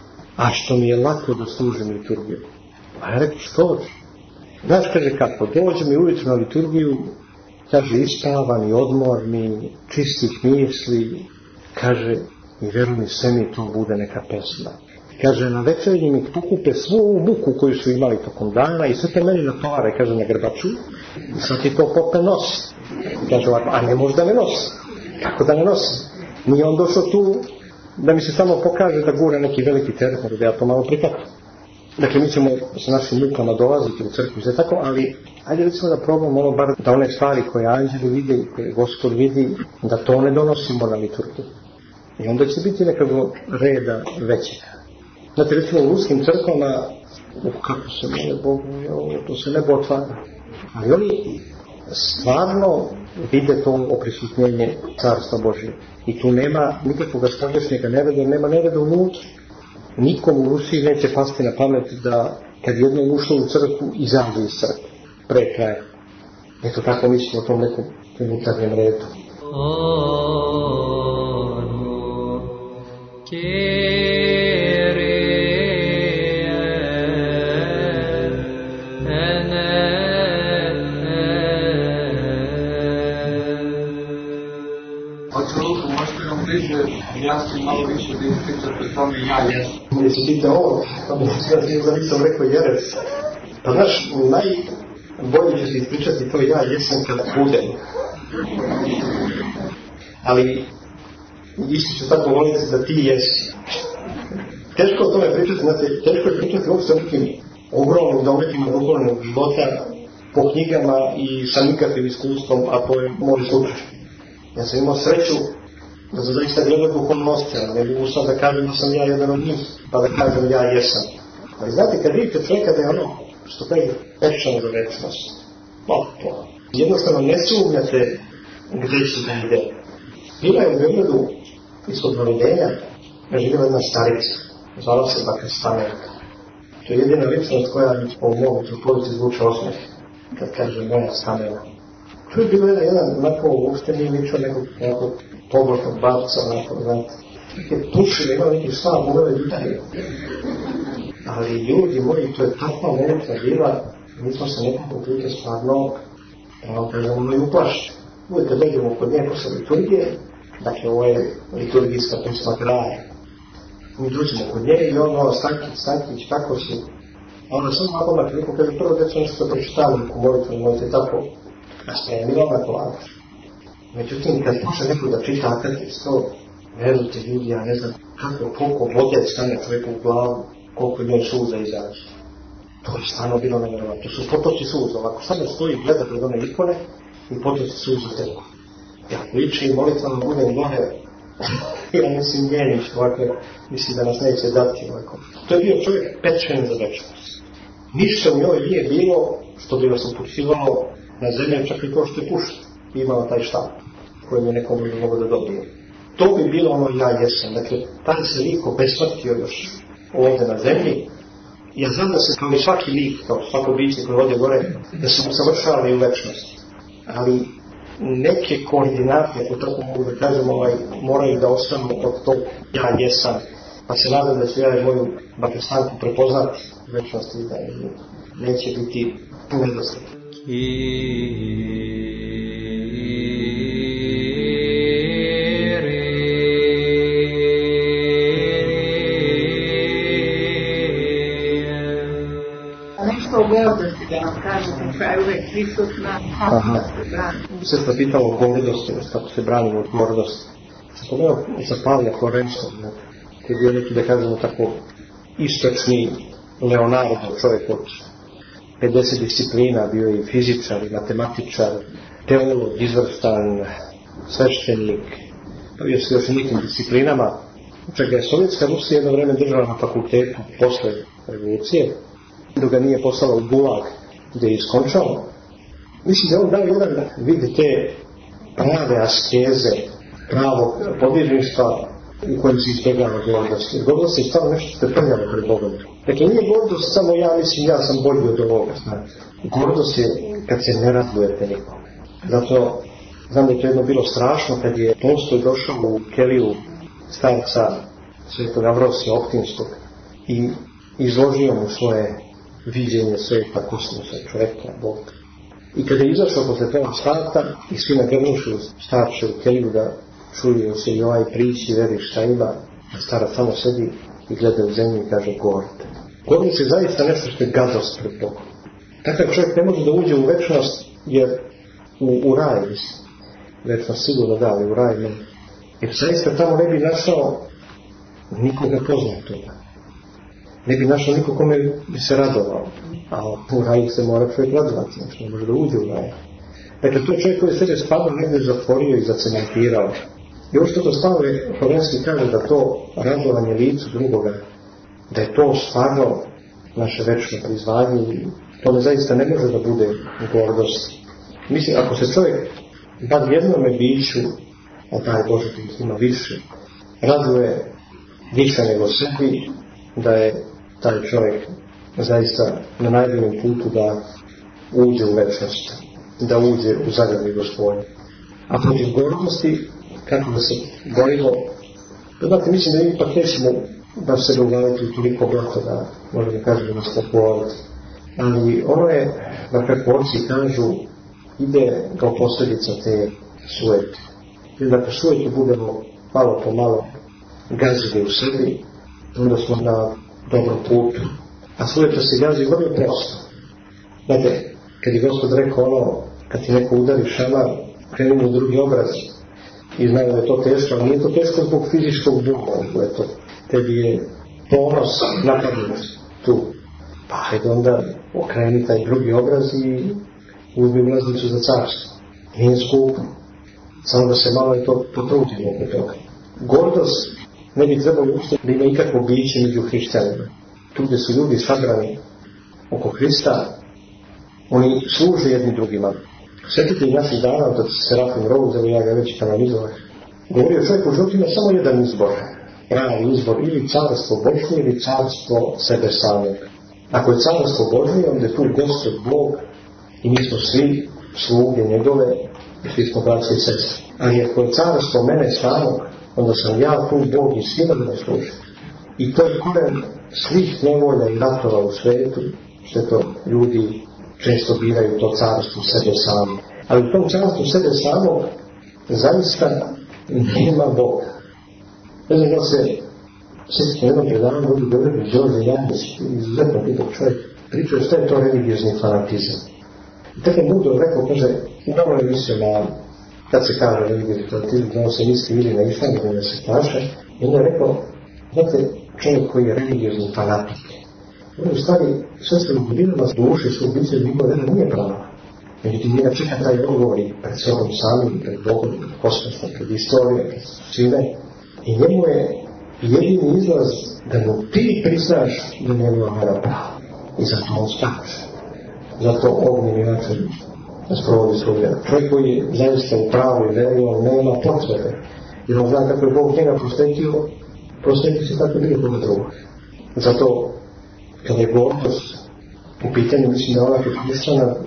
a što mi je lako da služim liturgiju. A ja rekao, što? Znaš, kaže, kako dođem i ujutro na liturgiju, kaže, ispravan i odmorni, čistih misli, kaže, i veruj mi, sve mi to bude neka pesma. Kaže, na večernji mi pokupe svu ovu muku koju su imali tokom dana i sve te meni natovare, kaže, na grbaču, i sad ti to pope nosi. Kaže ovako, a ne može da ne nosi. Kako da ne nosi? Nije on došao tu da mi se samo pokaže da gura neki veliki teret, da ja to malo prihvatim. Dakle, mi ćemo sa našim mukama dolaziti u crkvu, sve tako, ali ajde recimo da probamo ono bar da one stvari koje anđeli vide i koje Gospod vidi, da to ne donosimo na liturgiju. I onda će biti nekako reda većeg. Znate, recimo u ruskim crkvama, kako se mole Bogu, to se nebo otvara. Ali oni stvarno vide to oprisutnjenje Carstva Božije. I tu nema nikakvog spoljašnjega nereda, nema nereda unutra. Nikom u Rusiji neće pasti na pamet da kad jedno ušlo u crkvu, izađe iz crkve, pre kraja. Eto tako mislim o tom nekom unutarnjem redu. Ja sam malo više da ispričate tome ja jesam. Gdje se pita ovo, pa nisam rekao jeres. Pa znaš, najbolje će se ispričati to ja jesam kad budem. Ali isti ću tako voliti da ti jesi. Teško o tome pričati, znate, teško je pričati uopšte o nekim ogromnim dometima duhovnog života po knjigama i sa nikakvim iskustvom, a to je moj slučaj. Ja sam imao sreću da se zaista gleda duhovnosti, ali ne mogu sad da kažem da sam ja jedan od njih, pa da kažem ja jesam. Ali znate, kad vidite čovjeka da je ono, što kaže, pečan za večnost, to. Jednostavno ne sumnjate gdje će da ide. Bila je u Beogradu ispod Novidenja, živjela jedna starica, zvala se baka Stanerka. To je jedina ličnost koja po mogu trupovici zvuče osmeh, kad kaže moja Stanerka. To je bilo jedan, onako, uopšte nije lično nekog pobožnog babca, onako, znate. Neke tušine, imao neki slav, uvele ljudari. Ali ljudi moji, to je takva molitva bila, mi smo se nekoliko prilike stvarno, da vam kažemo, i uplašili. uvijek kad dođemo kod nje posle liturgije, dakle ovo je liturgijska pesma Graje. Mi dođemo kod nje i ono, Stankić, kako si? A onda sam malo na priliku, kaže, prvo djeco nešto pročitali u molitvu, molite tako, a spremila na glavu. Međutim, kad počne neko da čita Akatis, to, verujte ljudi, ja ne znam koliko vode stane čovjeku u glavu, koliko njoj suza izađe. To je stvarno bilo nevjerovatno. To su potoci suza, ovako samo stoji i gleda pred one ikone i potoci suza teku. Ja liči i molitvama budem gore, ja mislim njenić ovako, mislim da nas neće dati ovako. To je bio čovjek pečen za večnost. Ništa u njoj nije bilo što bi vas upućivalo na zemlju, čak i to što je pušta. Imala taj štab koji je nekom mogo da dobije. To bi bilo ono ja jesam. Dakle, tada se liko besmrtio još ovdje na zemlji. Ja znam da se kao i svaki lik, kao svako biće koje ovdje gore, da se usavršavali u večnosti. Ali neke koordinate, ako tako mogu da kažem, moraju da ostanu od tog ja jesam. Pa se nadam da ću ja i moju Stanku prepoznati u večnosti i da neće biti nedostatno. Nešto o gordosti da vam kažete, koja je uvek prisutna. Sestra pitala o gordosti, kako se branimo od gordosti. Spomenuo za Pavla Florenskog, koji je bio neki, da kažemo tako, istočni Leonardo, čovjek od 50 disciplina, bio i fizičar, i matematičar, teolog, izvrstan, sveštenik, bio se još i nekim disciplinama, čega je Sovjetska Rusija jedno vreme držala na fakultetu posle revolucije, dok ga nije poslala u Gulag, gdje je iskončao. Mislim da on dao jedan vid te prave askeze, pravog podvižništva u kojem se izbjegava gordost. Jer gordost je stvarno nešto što je prljavo pred Bogom. Dakle, nije gordost samo ja mislim ja sam bolji od ovoga. Gordost je kad se ne radujete nikome. Zato znam da je to jedno bilo strašno kad je Tolstoj došao u keliju starca Svetog Avrosija Optinskog i izložio mu svoje viđenje sveta kosmosa, čovjeka, Boga. I kada je izašao posle toga starta i svi nagrnuši starče u keliju da čuju se i ovaj prići, veri šta ima, a starac samo sedi i gleda u zemlju i kaže gord. Gordost je zaista nešto što je gadost pred Bogom. Takav čovjek ne može da uđe u večnost, jer u raj, večnost sigurno da, ali u raj ne. Jer zaista tamo ne bi našao nikoga poznatoga. Ne bi našao nikog kome bi se radovao. A u raju se mora čovjek radovati, znači ne može da uđe u raj. Dakle, to je čovjek koji je sebe stvarno negdje zatvorio i zacementirao. I ovo što to stvarno Florenski kaže da to radovanje licu drugoga, da je to stvarno naše večno prizvanje i to ne zaista ne može da bude gordost. Mislim, ako se čovjek bar jednome biću, a daj Bože da ih ima više, raduje više nego sebi, da je taj čovjek zaista na najboljem putu da uđe u večnost, da uđe u zagradi Gospodnje. A protiv gordosti, kako da se borimo, znate, mislim da ipak nećemo da se dogledati toliko blato da možemo kažemo da se povoditi. Ali ono je, dakle, porci kažu, ide kao posljedica te sujete. Jer dakle, sujetu budemo malo po malo gazili u sebi, onda smo na dobrom putu. A sujeta se gazi vrlo prosto. Znate, kad je Gospod rekao ono, kad ti neko udari šamar, kreni mu drugi obraz i znaju da je to teško, ali nije to teško zbog fizičkog duha, eto, tebi je ponos napadnut tu. Pa hajde onda okreni taj drugi obraz i uzmi ulaznicu za carstvo. Nije skupo, samo da se malo i to potrudimo oko toga. Gordost ne bi trebalo uopšte da ima ikakvo biće među hrišćanima. Tu gdje su ljudi sabrani oko Hrista, oni služe jedni drugima. Sjetite i naših dana od Serafim Rose, evo ja ga već kanalizovao. Govorio čovjek u životu ima samo jedan izbor. Pravi izbor, ili carstvo Božje, ili carstvo sebe samog. Ako je carstvo Božje, onda je tu Gospod Bog i mi smo svi sluge njegove i svi smo braće i sestre. Ali ako je carstvo mene samog, onda sam ja tu Bog i svima da ne služim. I to je koren svih nevolja i ratova u svijetu, što to ljudi često biraju to carstvo sebe sami. Ali u tom carstvu sebe samo zaista nema Boga. Ne znam da se sjetite jednom predavanju ovdje govorili Đorđe Janjić, izuzetno pitak čovjek, pričao šta je to religiozni fanatizam. I tako je mudro rekao, kaže, dobro je mislio na, kad se kaže religiozni fanatizam, da on se misli ili na islam, ili na sektaše, i onda je rekao, znate, čovjek koji je religiozni fanatik, on u stvari sve što ljubinama duše su ubice ljubove, da nije pravo. Međutim, njega čeka taj odgovor i pred sobom samim, pred Bogom, pred kosmosom, pred istorijom, pred svime. I njemu je jedini izlaz da mu ti priznaš da njegova vera prava. I zato on spače. Zato ognjen i način da sprovodi svoj vjeru. Čovjek koji je zaista u pravu i veri, on nema potrebe. Jer on zna kako je Bog njega prosvetio se tako bilo koga drugog. Zato, kada je gordost u pitanju, mislim da ona kristjana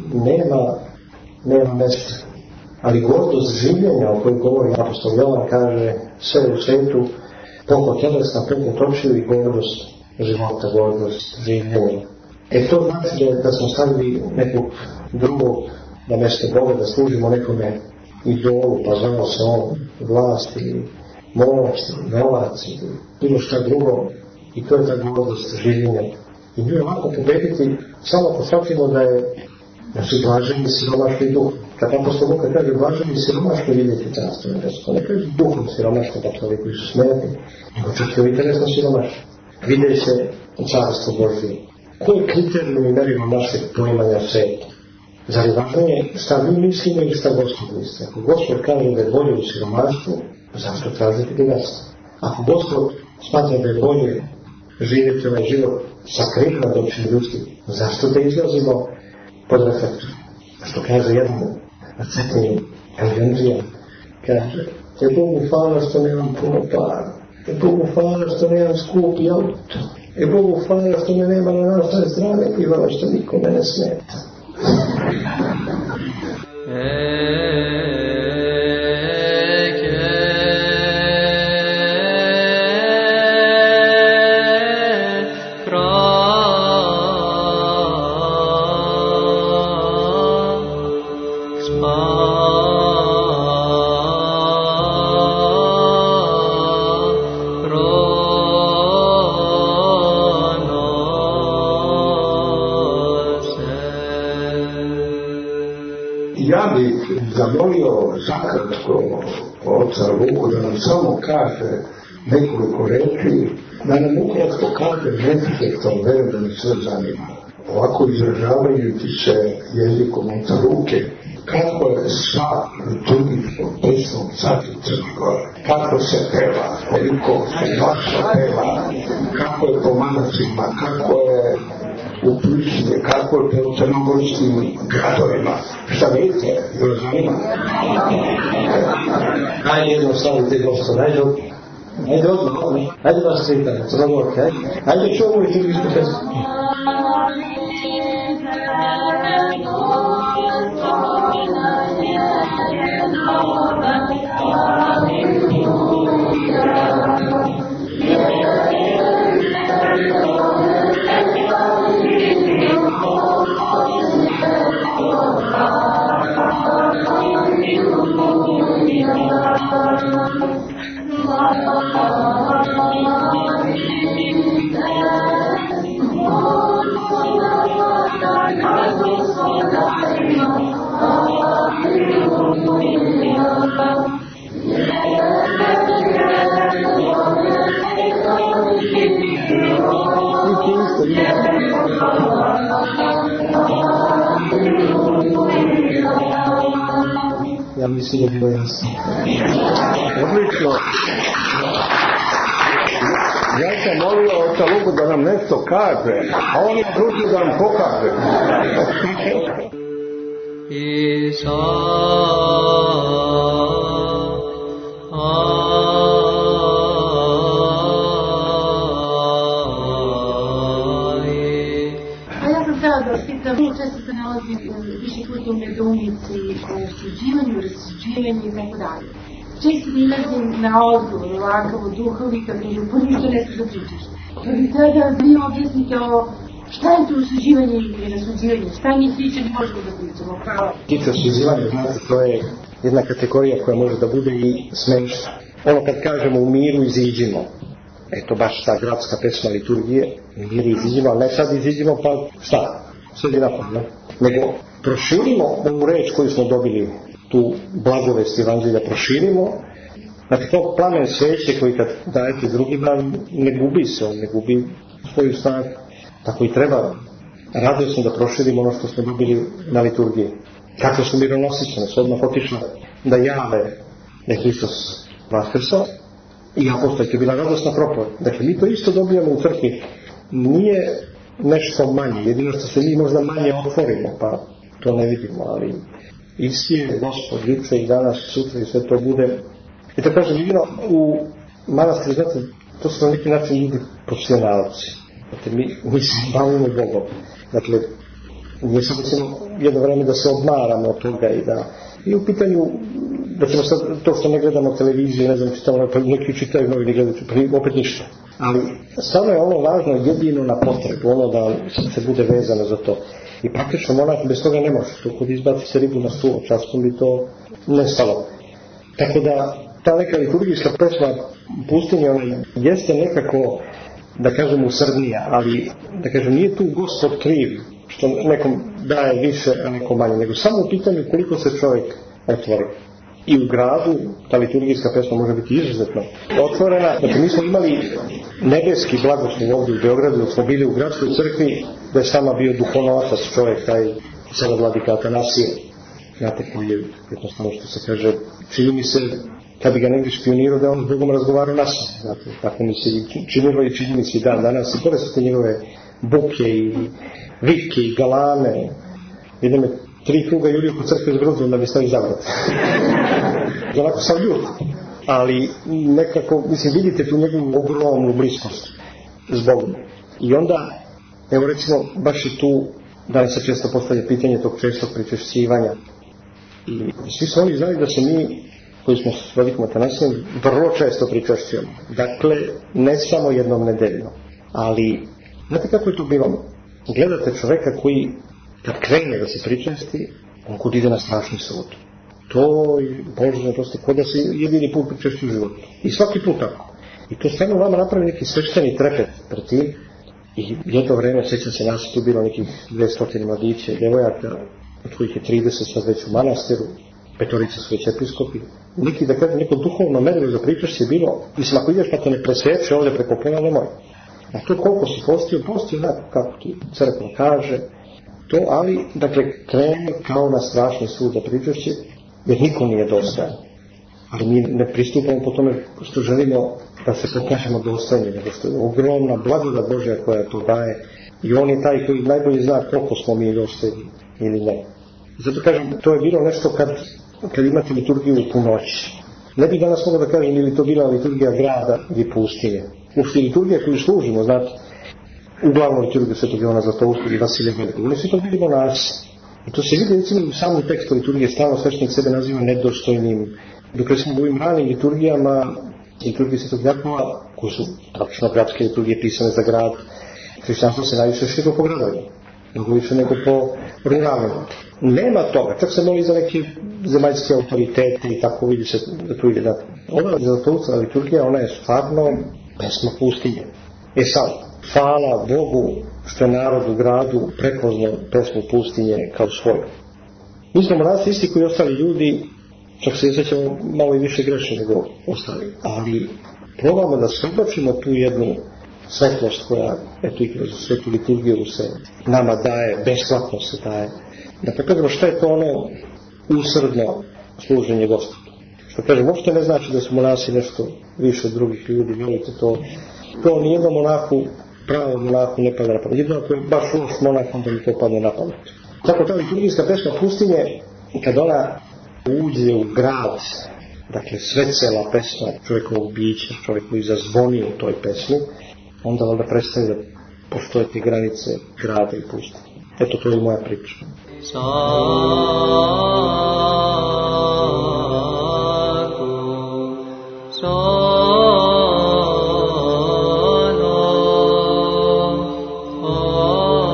nema mjesta. Ali gordost življenja o kojoj govori apostol Jovan kaže sve u svijetu, pokoj telesna, pokoj očiju i gordost života, gordost življenja. To znači da smo stavili nekog drugog na mjesto Boga, da služimo nekome idolu, pa znamo se on, vlast ili moć ili novac ili bilo šta drugo. I to je ta gordost življenja. I nju je lako pobediti samo ako shvatimo da su blaženi siromašni duh. Kad apostol Luka kaže blaženi siromašni vidjeti carstvo nebesko, ne kaže duhom siromašni, dakle ovi koji su smeti, nego čak i ovi telesno siromašni. Vide se carstvo Božje. Koji je kriterijum i merilo našeg poimanja sveta? Zar je važnije šta mi mislimo ili šta Gospod misli? Ako Gospod kaže da je bolje u siromaštvu, zašto tražiti bogatstvo? Ako Gospod smatra da je bolje živjeti ovaj život sakrivan od općih ljudskih, zašto da izlazimo pod reflektor? Što kaže jednom na Cetinju Evanđelija, kaže, Bogu hvala što nemam puno para, Bogu hvala što nemam skupi auto, Bogu hvala što me nema na nastavne strane i hvala što niko me ne smeta. Ja bih zamolio zakratko oca Luku da nam samo kaže nekoliko reči, da nam ukratko kaže reflektom, verujem da mi sve zanima. Ovako izražavajući se jezikom oca Luke, kako je sa liturgijskom pesmom Sati Crne Gore, kako se peva, koliko se vaša peva, kako je po manacima, kako je u Prištini, kako je po crnogorskim gradovima. Šta vidite? Jel zanima? Ajde jednostavno ti Gospod, ajde odmah, ajde vas sretanje, Crnogorke, ajde čuo i ti istu pesmu. Ja mislim da je bilo jasno. Odlično. Ja sam molio oca Luku da nam nešto kaže, a on je drugi da nam pokaže. Često se nalazim više puta u nedoumici, o osuđivanju, rasuđivanju i tako dalje. Često nalazim na odgovor ovakav od duhovnika, kažu, pa ništa ne smiješ da pričaš. Pa vi treba da vi objasnite o Šta je to osuđivanje i rasuđivanje? Šta mi sliče ne možemo da pričamo? Hvala. Tiče osuđivanje, znate, to je jedna kategorija koja može da bude i smešna. Ono kad kažemo u miru iziđimo, eto baš ta gradska pesma liturgije, u miru iziđimo, ali ne sad iziđimo pa šta? Sve je napad, ne? Nego proširimo ovu reč koju smo dobili, tu blagovest evanđelja proširimo. Znači to plamen sveće koji kad dajete drugima ne gubi se, on ne gubi svoju snagu. Tako i treba radosno da proširimo ono što smo dobili na liturgiji. Kako su mironosične, su odmah otišle da jave da je Hristos vaskrsao i apostolska je bila radosna propoved. Dakle, mi to isto dobijamo u crkvi. Nije nešto manje, jedino što se mi možda manje otvorimo, pa to ne vidimo, ali isti je Gospod, juče i danas, sutra i sve to bude. I tako kažem, jedino u manastiru, znate, to su na neki način ljudi profesionalci. Dakle, mi se bavimo Bogom. Dakle, nije samo jedno vreme da se odmaramo od toga i u pitanju da ćemo sad to što ne gledamo televiziju, ne znam, čitamo, pa neki čitaju novine, gledaju, opet ništa. Ali stvarno je ono važno jedino na potrebu, ono da se bude vezano za to. I praktično monah bez toga ne može, to kod izbaci se ribu na stulu, časkom bi to nestalo. Tako da ta neka liturgijska pesma pustinje, ona jeste nekako, da kažem, usrdnija, ali da kažem, nije tu Gospod kriv što nekom daje više, a nekom manje, nego samo u pitanju koliko se čovjek otvori. I u gradu ta liturgijska pesma može biti izuzetno otvorena. Znači, mi smo imali nebeski blagoslov ovdje u Beogradu, dok smo bili u gradskoj crkvi, da je sama bio duhovnotac čovjek, taj sada vladika Atanasije. Znate, koji je, jednostavno što se kaže, čini mi se, kad bi ga negdje špionirao, da on s Bogom razgovarao nas. Znate, tako mi se činilo i čini mi se dan danas. I koje su te njegove buke i vike i galame. Vidim me 3 kruga ljudi oko crkve s grudom da mi stavi zavrat. Onako sam ljud. Ali nekako, mislim, vidite tu njegovu ogromnu bliskost s Bogom. I onda, evo recimo, baš i tu, danas se često postavlja pitanje tog čestog pričešćivanja. I svi su oni znali da se mi, koji smo s velikom Atanasijom, vrlo često pričešćujemo. Dakle, ne samo jednom nedeljno. Ali, znate kako je to bilo? Gledate čoveka koji, kad krene da se pričesti, on kod ide na strašni sud. To je Bože, prosto, kod da se jedini put pričešći u životu. I svaki put tako. I to stvarno vama napravi neki svešteni trepet pred tim. I jedno vreme, sjećam se, nas tu bilo nekih 200 mladića i devojaka, od kojih je 30 sad već u manastiru, 5 su već episkopi. Neki, da kažem, neko duhovno merilo za pričešće je bilo, mislim, ako ideš pa te ne presveće ovdje preko pola, nemoj. A to koliko si postio onako kako ti crkva kaže, to, ali, dakle, krene kao na strašni sud za pričešće, jer nikom nije dostojan. Ali mi ne pristupamo po tome što želimo da se pokažemo dostojni, nego što je ogromna blagodat Božja koja to daje i on je taj koji najbolje zna koliko smo mi dostojni ili ne. Zato kažem, to je bilo nešto kad imate liturgiju u punoći. Ne bih danas mogao da kažem ili to bila liturgija grada ili pustinje. Uopšte liturgija koju služimo, znate, uglavnom liturgiju Svetog Jovana Zlatoustog i Vasilija Velikog, oni su to bili monasi. I to se vidi recimo u samom tekstu liturgije, stalno sveštenik sebe naziva nedostojnim. Dok recimo u ovim ranim liturgijama, liturgije Svetog Jakova, koje su praktično gradske liturgije pisane za grad, hrišćanstvo se najviše širo po gradovima, mnogo više nego po ruralnim. Nema toga, čak se moli za neke zemaljske autoritete i tako vidi se da tu ide. Ova Zlatoustova liturgija, ona je stvarno pesma pustinje. Sad, hvala Bogu što je narod u gradu prepoznao pesmu pustinje kao svoju. Mi smo monasi isti koji ostali ljudi, čak se osjećamo malo i više grešni nego ostali, ali probamo da svedočimo tu jednu svetlost koja, eto i kroz svetu liturgiju se nama daje, besplatno se daje. Da pokažemo šta je to ono usrdno služenje Gospodu. Što kažem, uopšte ne znači da su monasi nešto više od drugih ljudi, vidite to nijednom monahu, pravom monahu ne pada na pamet. Jedno ako je baš loš monah, onda mi to padne na pamet. Tako ta liturgijska pesma pustinje, kad ona uđe u grad, dakle svecela pesma čovjekovog bića, čovjek koji zazvoni u toj pesmi, onda valjda prestaje da postoje te granice grada i pustinje. Eto, to je moja priča. Oh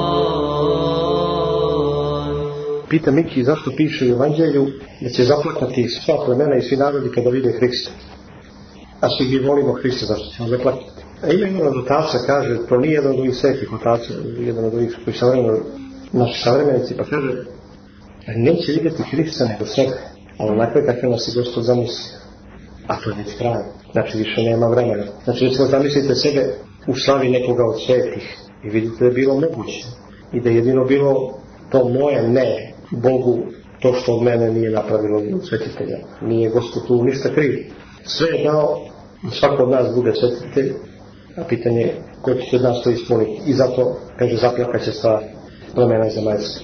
pita Miki zašto piše u Evanđelju da će zaplakati sva plemena i svi narodi kada vide Hrista. A svi mi volimo Hrista, zašto ćemo zaplakati? A ima jedan od otaca, kaže, to nije jedan od ovih svetih otaca, jedan od ovih koji naši savremenici, pa kaže, neće vidjeti Hrista nego sebe, ali onakve kakve nas je Gospod zamislio. A to je već kraj, znači više nema vremena. Znači recimo zamislite sebe u slavi nekoga od svetih i vidite da je bilo moguće i da je jedino bilo to moje ne Bogu, to što od mene nije napravilo od svetitelja. Nije Gospod tu ništa kriv. Sve je dao, svako od nas bude svetitelj, a pitanje je ko će od nas to ispuniti. I zato, kaže, zapljakat će sva plemena zemaljska.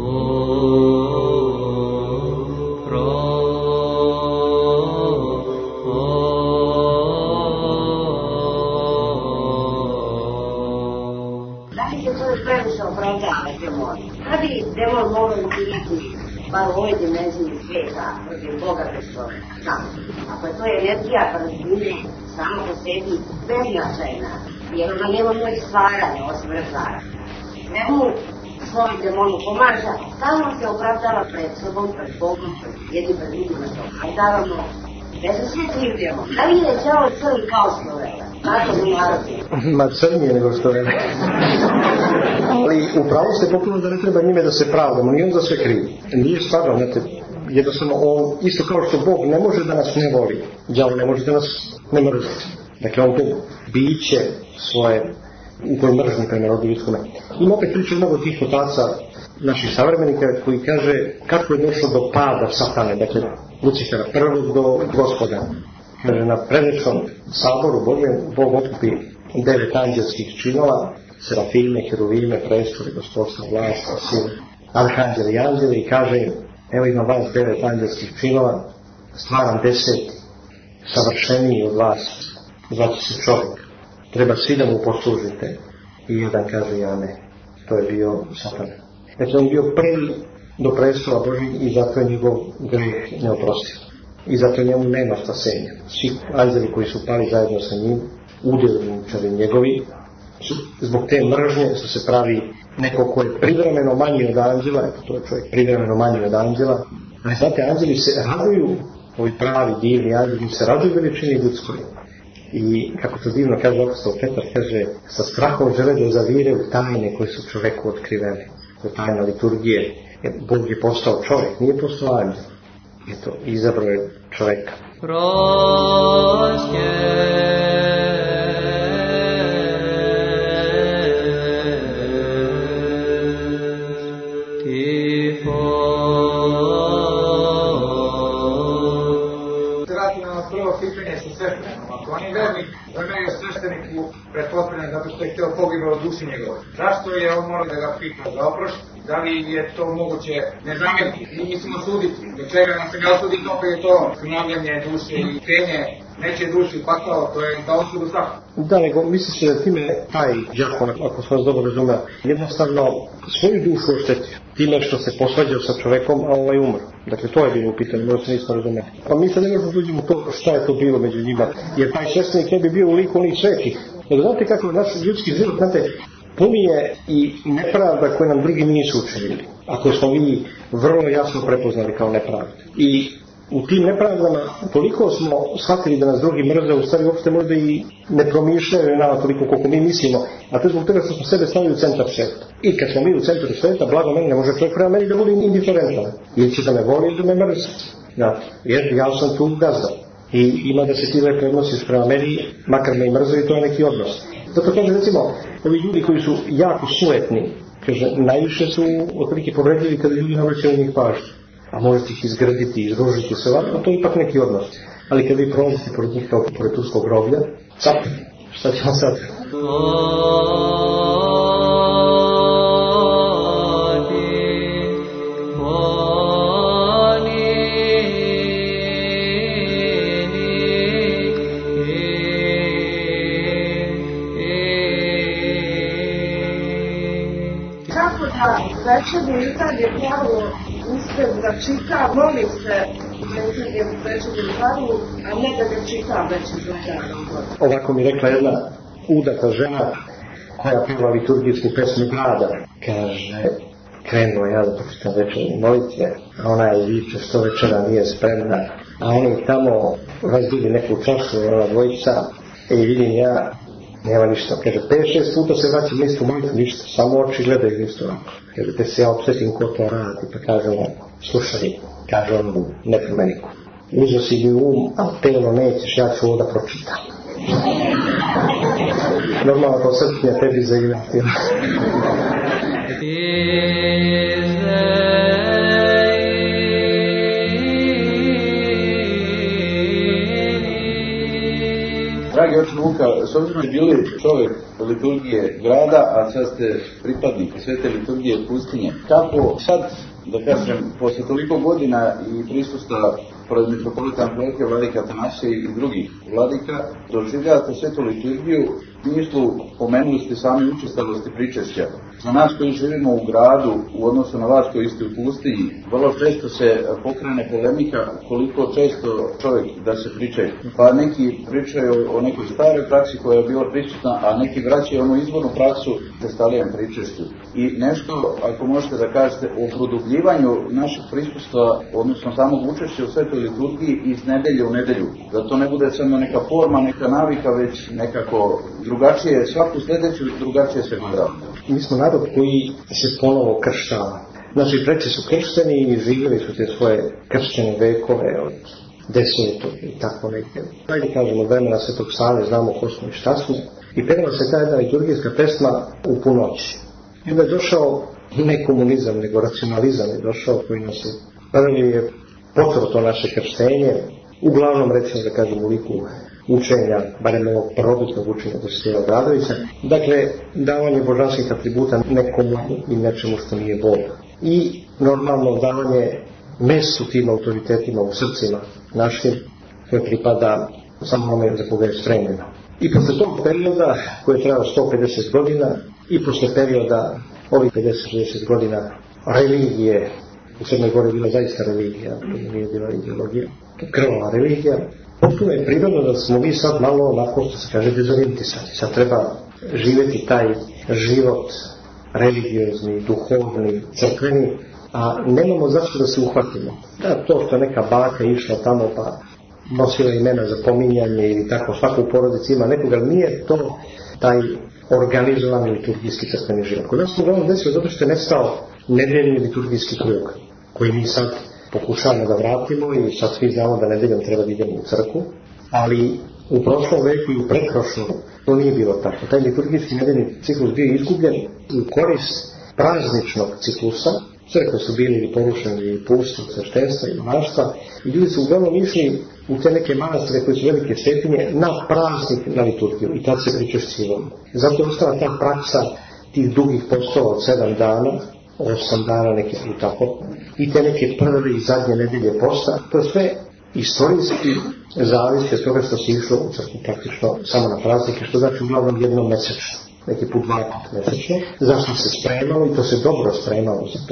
Previše opravdava demon. Kad bi demon mogao učiniti bar u ovoj dimenziji sveta protiv Boga bez čovjeka? Kako? Ako je to energija razbunja samo po sebi beznačajna, jer ona nema mojih stvaranja osim razvara. Nemu svoj demonu pomaža, stalno se opravdava pred sobom, pred Bogom, jednim pred drugim na to. Ali davamo, gde se svi krivljamo? Da li je ćao crn kao što vele? Tako mi narodi. Ma crnije nego što vele. Ali upravo ste popuno da ne treba njime da se pravdamo, nije on za sve kriv. Nije stvarno, znate, jednostavno on, isto kao što Bog ne može da nas ne voli, đavo ne može da nas ne mrzi. Dakle, on Bog biće svoje u kojoj mržnji prema rodu ljudskome. Ima opet priča mnogo tih otaca naših savremenika koji kaže kako je došlo do pada satane, dakle Lucifera, prvog do Gospoda. Kaže, na predvečnom saboru Božjem Bog otkupi 9 anđelskih činova, serafime, heruvime, prestore, gospodstva, vlast, sile, arhanđeli i anđeli i kaže im, evo imam vas 9 anđelskih činova, stvaram 10, savršeniji od vas, zvaće se čovjek, treba svi da mu poslužite. I jedan kaže, ja ne, to je bio Satan. Dakle, on je bio prvi do prestola Božjeg i zato je njegov greh neoprostiv. I zato njemu nema spasenja. Svi anđeli koji su pali zajedno sa njim, udjelničari njegovi, zbog te mržnje što se pravi neko ko je privremeno manji od anđela, to je čovjek privremeno manji od anđela. Ali znate, anđeli se raduju, ovi pravi, divni anđeli se raduju veličini ljudskoj. I kako to divno kaže apostol Petar, kaže, sa strahom žele da zavire u tajne koje su čoveku otkrivene. To je tajna liturgije. Bog je postao čovjek, nije postao anđel. Eto, izabrao je čovjeka. On je vernik, vernik sveštenik pretpostavljen zato što je htio pogibao duši njegove. Zašto je on morao da ga pita za oprošt? Da li je to moguće ne zamjeriti? Mi mislimo suditi. Do čega nam se ne osudi to je to ponavljanje duše i penje neće duši pakao, to je da osudu svako. Da, nego misli se da time taj đakon, ako sam vas dobro razumeo, jednostavno svoju dušu oštetio. Time što se posvađao sa čovekom, a ovaj umro. Dakle, to je bilo u pitanju, možda se nismo razumeli. Pa mi sad ne možemo da uđemo to šta je to bilo među njima, jer taj sveštenik ne bi bio u liku onih svetih. Nego znate kako naš ljudski život, znate, puni je i nepravda koje nam drugi nisu učinili, ako smo mi vrlo jasno prepoznali kao nepravdu. I u tim nepravdama toliko smo shvatili da nas drugi mrze, u stvari uopšte možda i ne promišljaju nama toliko koliko mi mislimo, a to je zbog toga što smo sebe stavili u centar sveta. I kad smo mi u centru sveta, blago meni, ne može čovjek prema meni da bude indiferentan. Ili će da me voli ili da me mrzi. Jer ja sam tu gazda. I ima da se ti lepo odnosiš prema meni, makar me i mrze i to je neki odnos. Zato kaže, recimo, ovi ljudi koji su jako sujetni, kaže, najviše su otprilike povredljivi kada ljudi navraćaju njih pažnju. A možete ih izgraditi, izružiti se ovako, to je ipak neki odnos. Ali kad vi prolazite pored njih kao pored turskog groblja, cap, šta ćemo sad? Kako da večernje Italije pravo uspem da čita, molim se večernjem pravu, a ne da ga čita već izgledanom. Ovako mi rekla jedna udata žena koja peva liturgijsku pesmu grada. Kaže, krenuo ja da pročitam večernje molitve, a ona je viče što večera nije spremna, a oni tamo razbili neku čašu, ona dvojica, i vidim ja, nema ništa. Kaže, 5-6 puta se vraćam na istu molitvu, ništa, samo oči gledaju isto. Kaže, te se ja opsetim ko to radi, pa kaže on, slušaj, kaže on nepromeniku. Uzeo si mi a telo nećeš, ja ću ovo da pročitam. Normalno kao srpnja tebi zaigrati. Dragi oče Vuka, s obzirom je bili čovjek liturgije grada, a sad ste pripadnik svete liturgije pustinje. Kako sad, da kažem, posle toliko godina i prisustva pored mitropolita Amfilohije, vladika Atanasija i drugih vladika, doživljavate svetu liturgiju, u smislu, pomenuli ste sami učestalosti pričešća. Za nas koji živimo u gradu, u odnosu na vas koji ste u pustinji, vrlo često se pokrene polemika koliko često čovjek da se pričaju. Pa neki pričaju o nekoj staroj praksi koja je bila prisutna, a neki vraćaju onu izvornu praksu testalijem pričešću. I nešto, ako možete da kažete, o produbljivanju našeg prisustva, odnosno samog učešća u svetoj liturgiji iz nedelje u nedelju. Da to ne bude samo neka forma, neka navika, već nekako drugačije, svaku sljedeću drugačije se gleda. Mi smo narod koji se ponovo krštava. Naši preci su kršteni i živjeli su te svoje kršćene vekove od 10. i tako neke. Ajde kažemo od vremena Svetog Save, znamo ko smo i šta smo. I pevila se ta jedna liturgijska pesma u punoći. I onda je došao ne komunizam, nego racionalizam je došao koji nas je prvi je potvrdo to naše krštenje. Uglavnom, recimo da kažem u liku učenja, barem ovog prvobitnog učenja Dositeja Obradovića, dakle, davanje božanskih atributa nekomu i nečemu što nije Bog. I normalno davanje mestu tim autoritetima u srcima našim, koje pripada samo onome za koga je spremljeno. I posle tog perioda, koji je trajao 150 godina, i posle perioda ovih 50-60 godina religije, u Crnoj Gori je bila zaista religija, to nije bila ideologija, krvava religija. Potpuno je prirodno da smo mi sad malo onako, što se kaže, dezorijentisani. Sad treba živjeti taj život religiozni, duhovni, crkveni, a nemamo zašto da se uhvatimo. Da, to što je neka baka išla tamo pa nosila imena za pominjanje ili tako, svaku porodici ima nekoga, nije to taj organizovani liturgijski crkveni život. Kod nas se uglavnom desilo zato što je nestao nedeljni liturgijski krug, koji mi sad pokušavamo da vratimo i sad svi znamo da nedeljom treba da idemo u crkvu, ali u prošlom veku i u pretprošlom to nije bilo tako. Taj liturgijski nedeljni ciklus bio izgubljen u korist prazničnog ciklusa. Crkve su bili ili porušene ili pusti od sveštenstva i monaštva i ljudi su uglavnom išli u te neke manastire koje su velike svetinje na praznik, na liturgiju i tad se pričešćivalo. Zato je ostala ta praksa tih dugih postova od 7 dana, 8 dana neki i tako, i te neke prve i zadnje nedelje posta. To je sve istorijski zavisi od toga što se išlo u crkvu praktično samo na praznike, što znači uglavnom jednom mesečno, neki put 2 puta mesečno. Zašto se spremalo i to se dobro spremalo za to.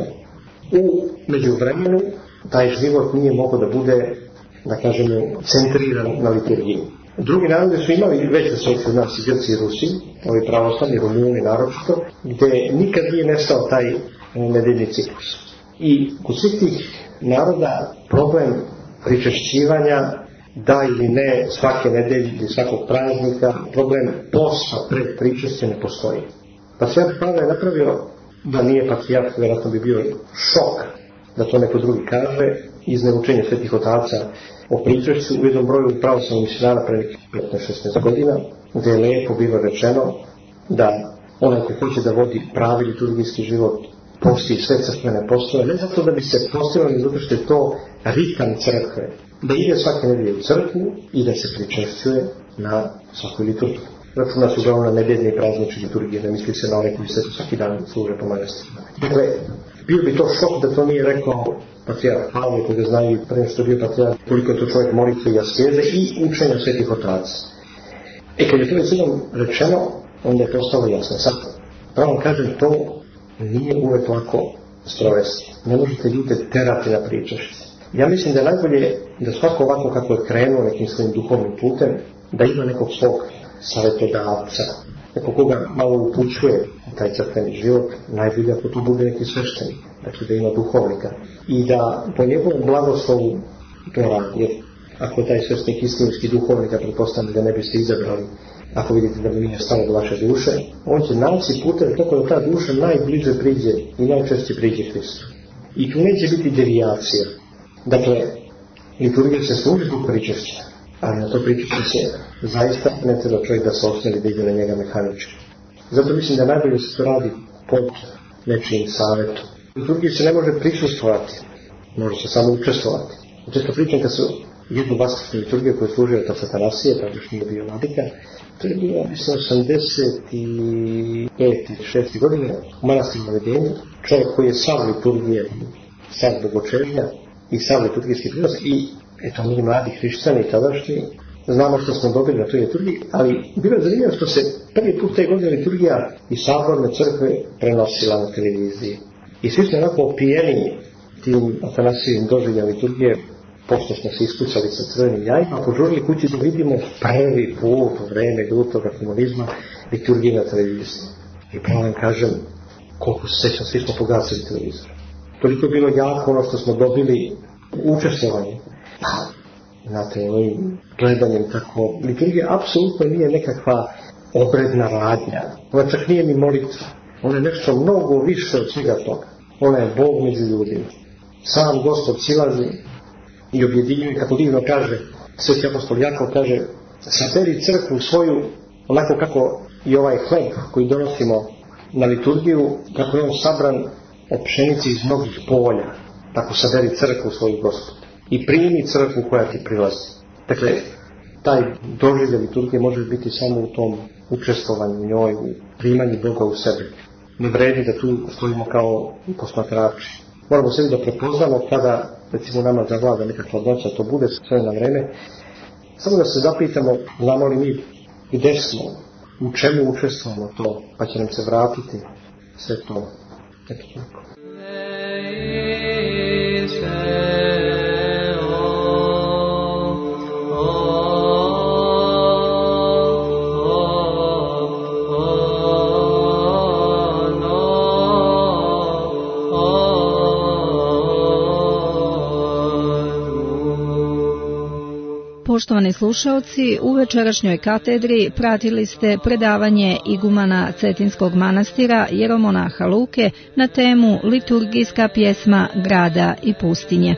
U međuvremenu taj život nije mogao da bude, da kažemo, centriran na liturgiju. Drugi narodi su imali veće soci od nas i Grci i Rusi, ovi pravoslavni, Rumuni naročito, gdje nikad nije nestao taj nedeljni ciklus. I kod svih tih naroda problem pričešćivanja, da ili ne, svake nedelje ili svakog praznika, problem posta pred pričešćem ne postoji. Patrijarh Pavle je napravio, da nije patrijarh, vjerojatno bi bio šok da to neko drugi kaže, iz neučenja svetih otaca o pričešću u jednom broju pravoslavnih misionara pre nekih 15-16 godina, gdje je lepo bilo rečeno da onaj ko hoće da vodi pravi liturgijski život posti sve crkvene postove, ne zato da bi se postilo, ne zato što je to ritam crkve, da ide svake nedelje u crkvu i da se pričešćuje na svakoj liturgiji. Računa su uglavnom na nedeljne i praznične liturgije, da misli se na one koji se svaki dan služe po manastirima. Dakle, bio bi to šok da to nije rekao patrijarh Pavle, koji ga znaju prema što je bio patrijarh, koliko je to čovjek molitve i askeze i učenja svetih otaca. Kad je to već jednom rečeno, onda je postalo jasno. Sad, pravo kažem, to nije uvek lako sprovesti. Ne možete ljude terati na pričešće. Ja mislim da je najbolje da svako ovako kako je krenuo nekim svojim duhovnim putem, da ima nekog svog savjetodavca, neko koga malo upućuje taj crkveni život, najbolje ako tu bude neki sveštenik, dakle da ima duhovnika i da po njegovom blagoslovu to radi, jer ako je taj sveštenik istinski duhovnika, pretpostavljam da ne biste izabrali, ako vidite da mi nije stalo do vaše duše, on će naći putem kako da ta duša najbliže priđe i najčešće priđe Hristu. I tu neće biti devijacija. Dakle, liturgija će služiti u pričešće, ali na to pričešće se zaista ne treba čovjek da se osmeli da ide na njega mehanički. Zato mislim da najbolje se to radi pod nečijim savjetom. Liturgiji se ne može prisustvovati, može se samo učestvovati. Često pričam kad su jednu vaskrsnu liturgiju koju služio od Atanasije, tada još nije bio vladika, to je bilo, mislim, 85-6 godine u manastiru Navedenju, čovjek koji je sav liturgije, sav bogočežnja i sav liturgijski prinos i eto mi mladi hrišćani tadašnji znamo što smo dobili na toj liturgiji, ali bilo je zanimljivo što se prvi put te godine liturgija iz saborne crkve prenosila na televiziji. I svi smo onako opijeni tim Atanasijevim doživljem liturgije, pošto smo se iskucali sa crvenim jajima, požurili kući da vidimo prvi put u vreme ljutog komunizma liturgije na televiziji. I pravo vam kažem, koliko se sećam, svi smo pogasili televizor. Toliko je bilo jako ono što smo dobili učestvovanje. Znate, ovim gledanjem tako, liturgija apsolutno nije nekakva obredna radnja. Ona čak nije ni molitva. Ona je nešto mnogo više od svega toga. Ona je Bog među ljudima. Sam Gospod silazi i objedinjuje, kako divno kaže Sveti apostol Jakov, kaže, saberi crkvu svoju onako kako i ovaj hleb koji donosimo na liturgiju, kako je on sabran od pšenice iz mnogih polja, tako saberi crkvu svoju, Gospod, i primi crkvu koja ti prilazi. Dakle, taj doživljaj liturgije može biti samo u tom učestvovanju u njoj, u primanju Boga u sebe. Ne vredi da tu stojimo kao posmatrači. Moramo sebi da prepoznamo kada, recimo, nama zavlada neka hladnoća, to bude sve na vreme. Samo da se zapitamo, znamo li mi gde smo, u čemu učestvujemo to, pa će nam se vratiti sve to. Eto tako. Poštovani slušaoci, u večerašnjoj katedri pratili ste predavanje igumana Cetinskog manastira jeromonaha Luke na temu liturgijska pjesma grada i pustinje.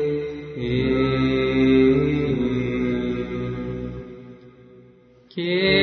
Che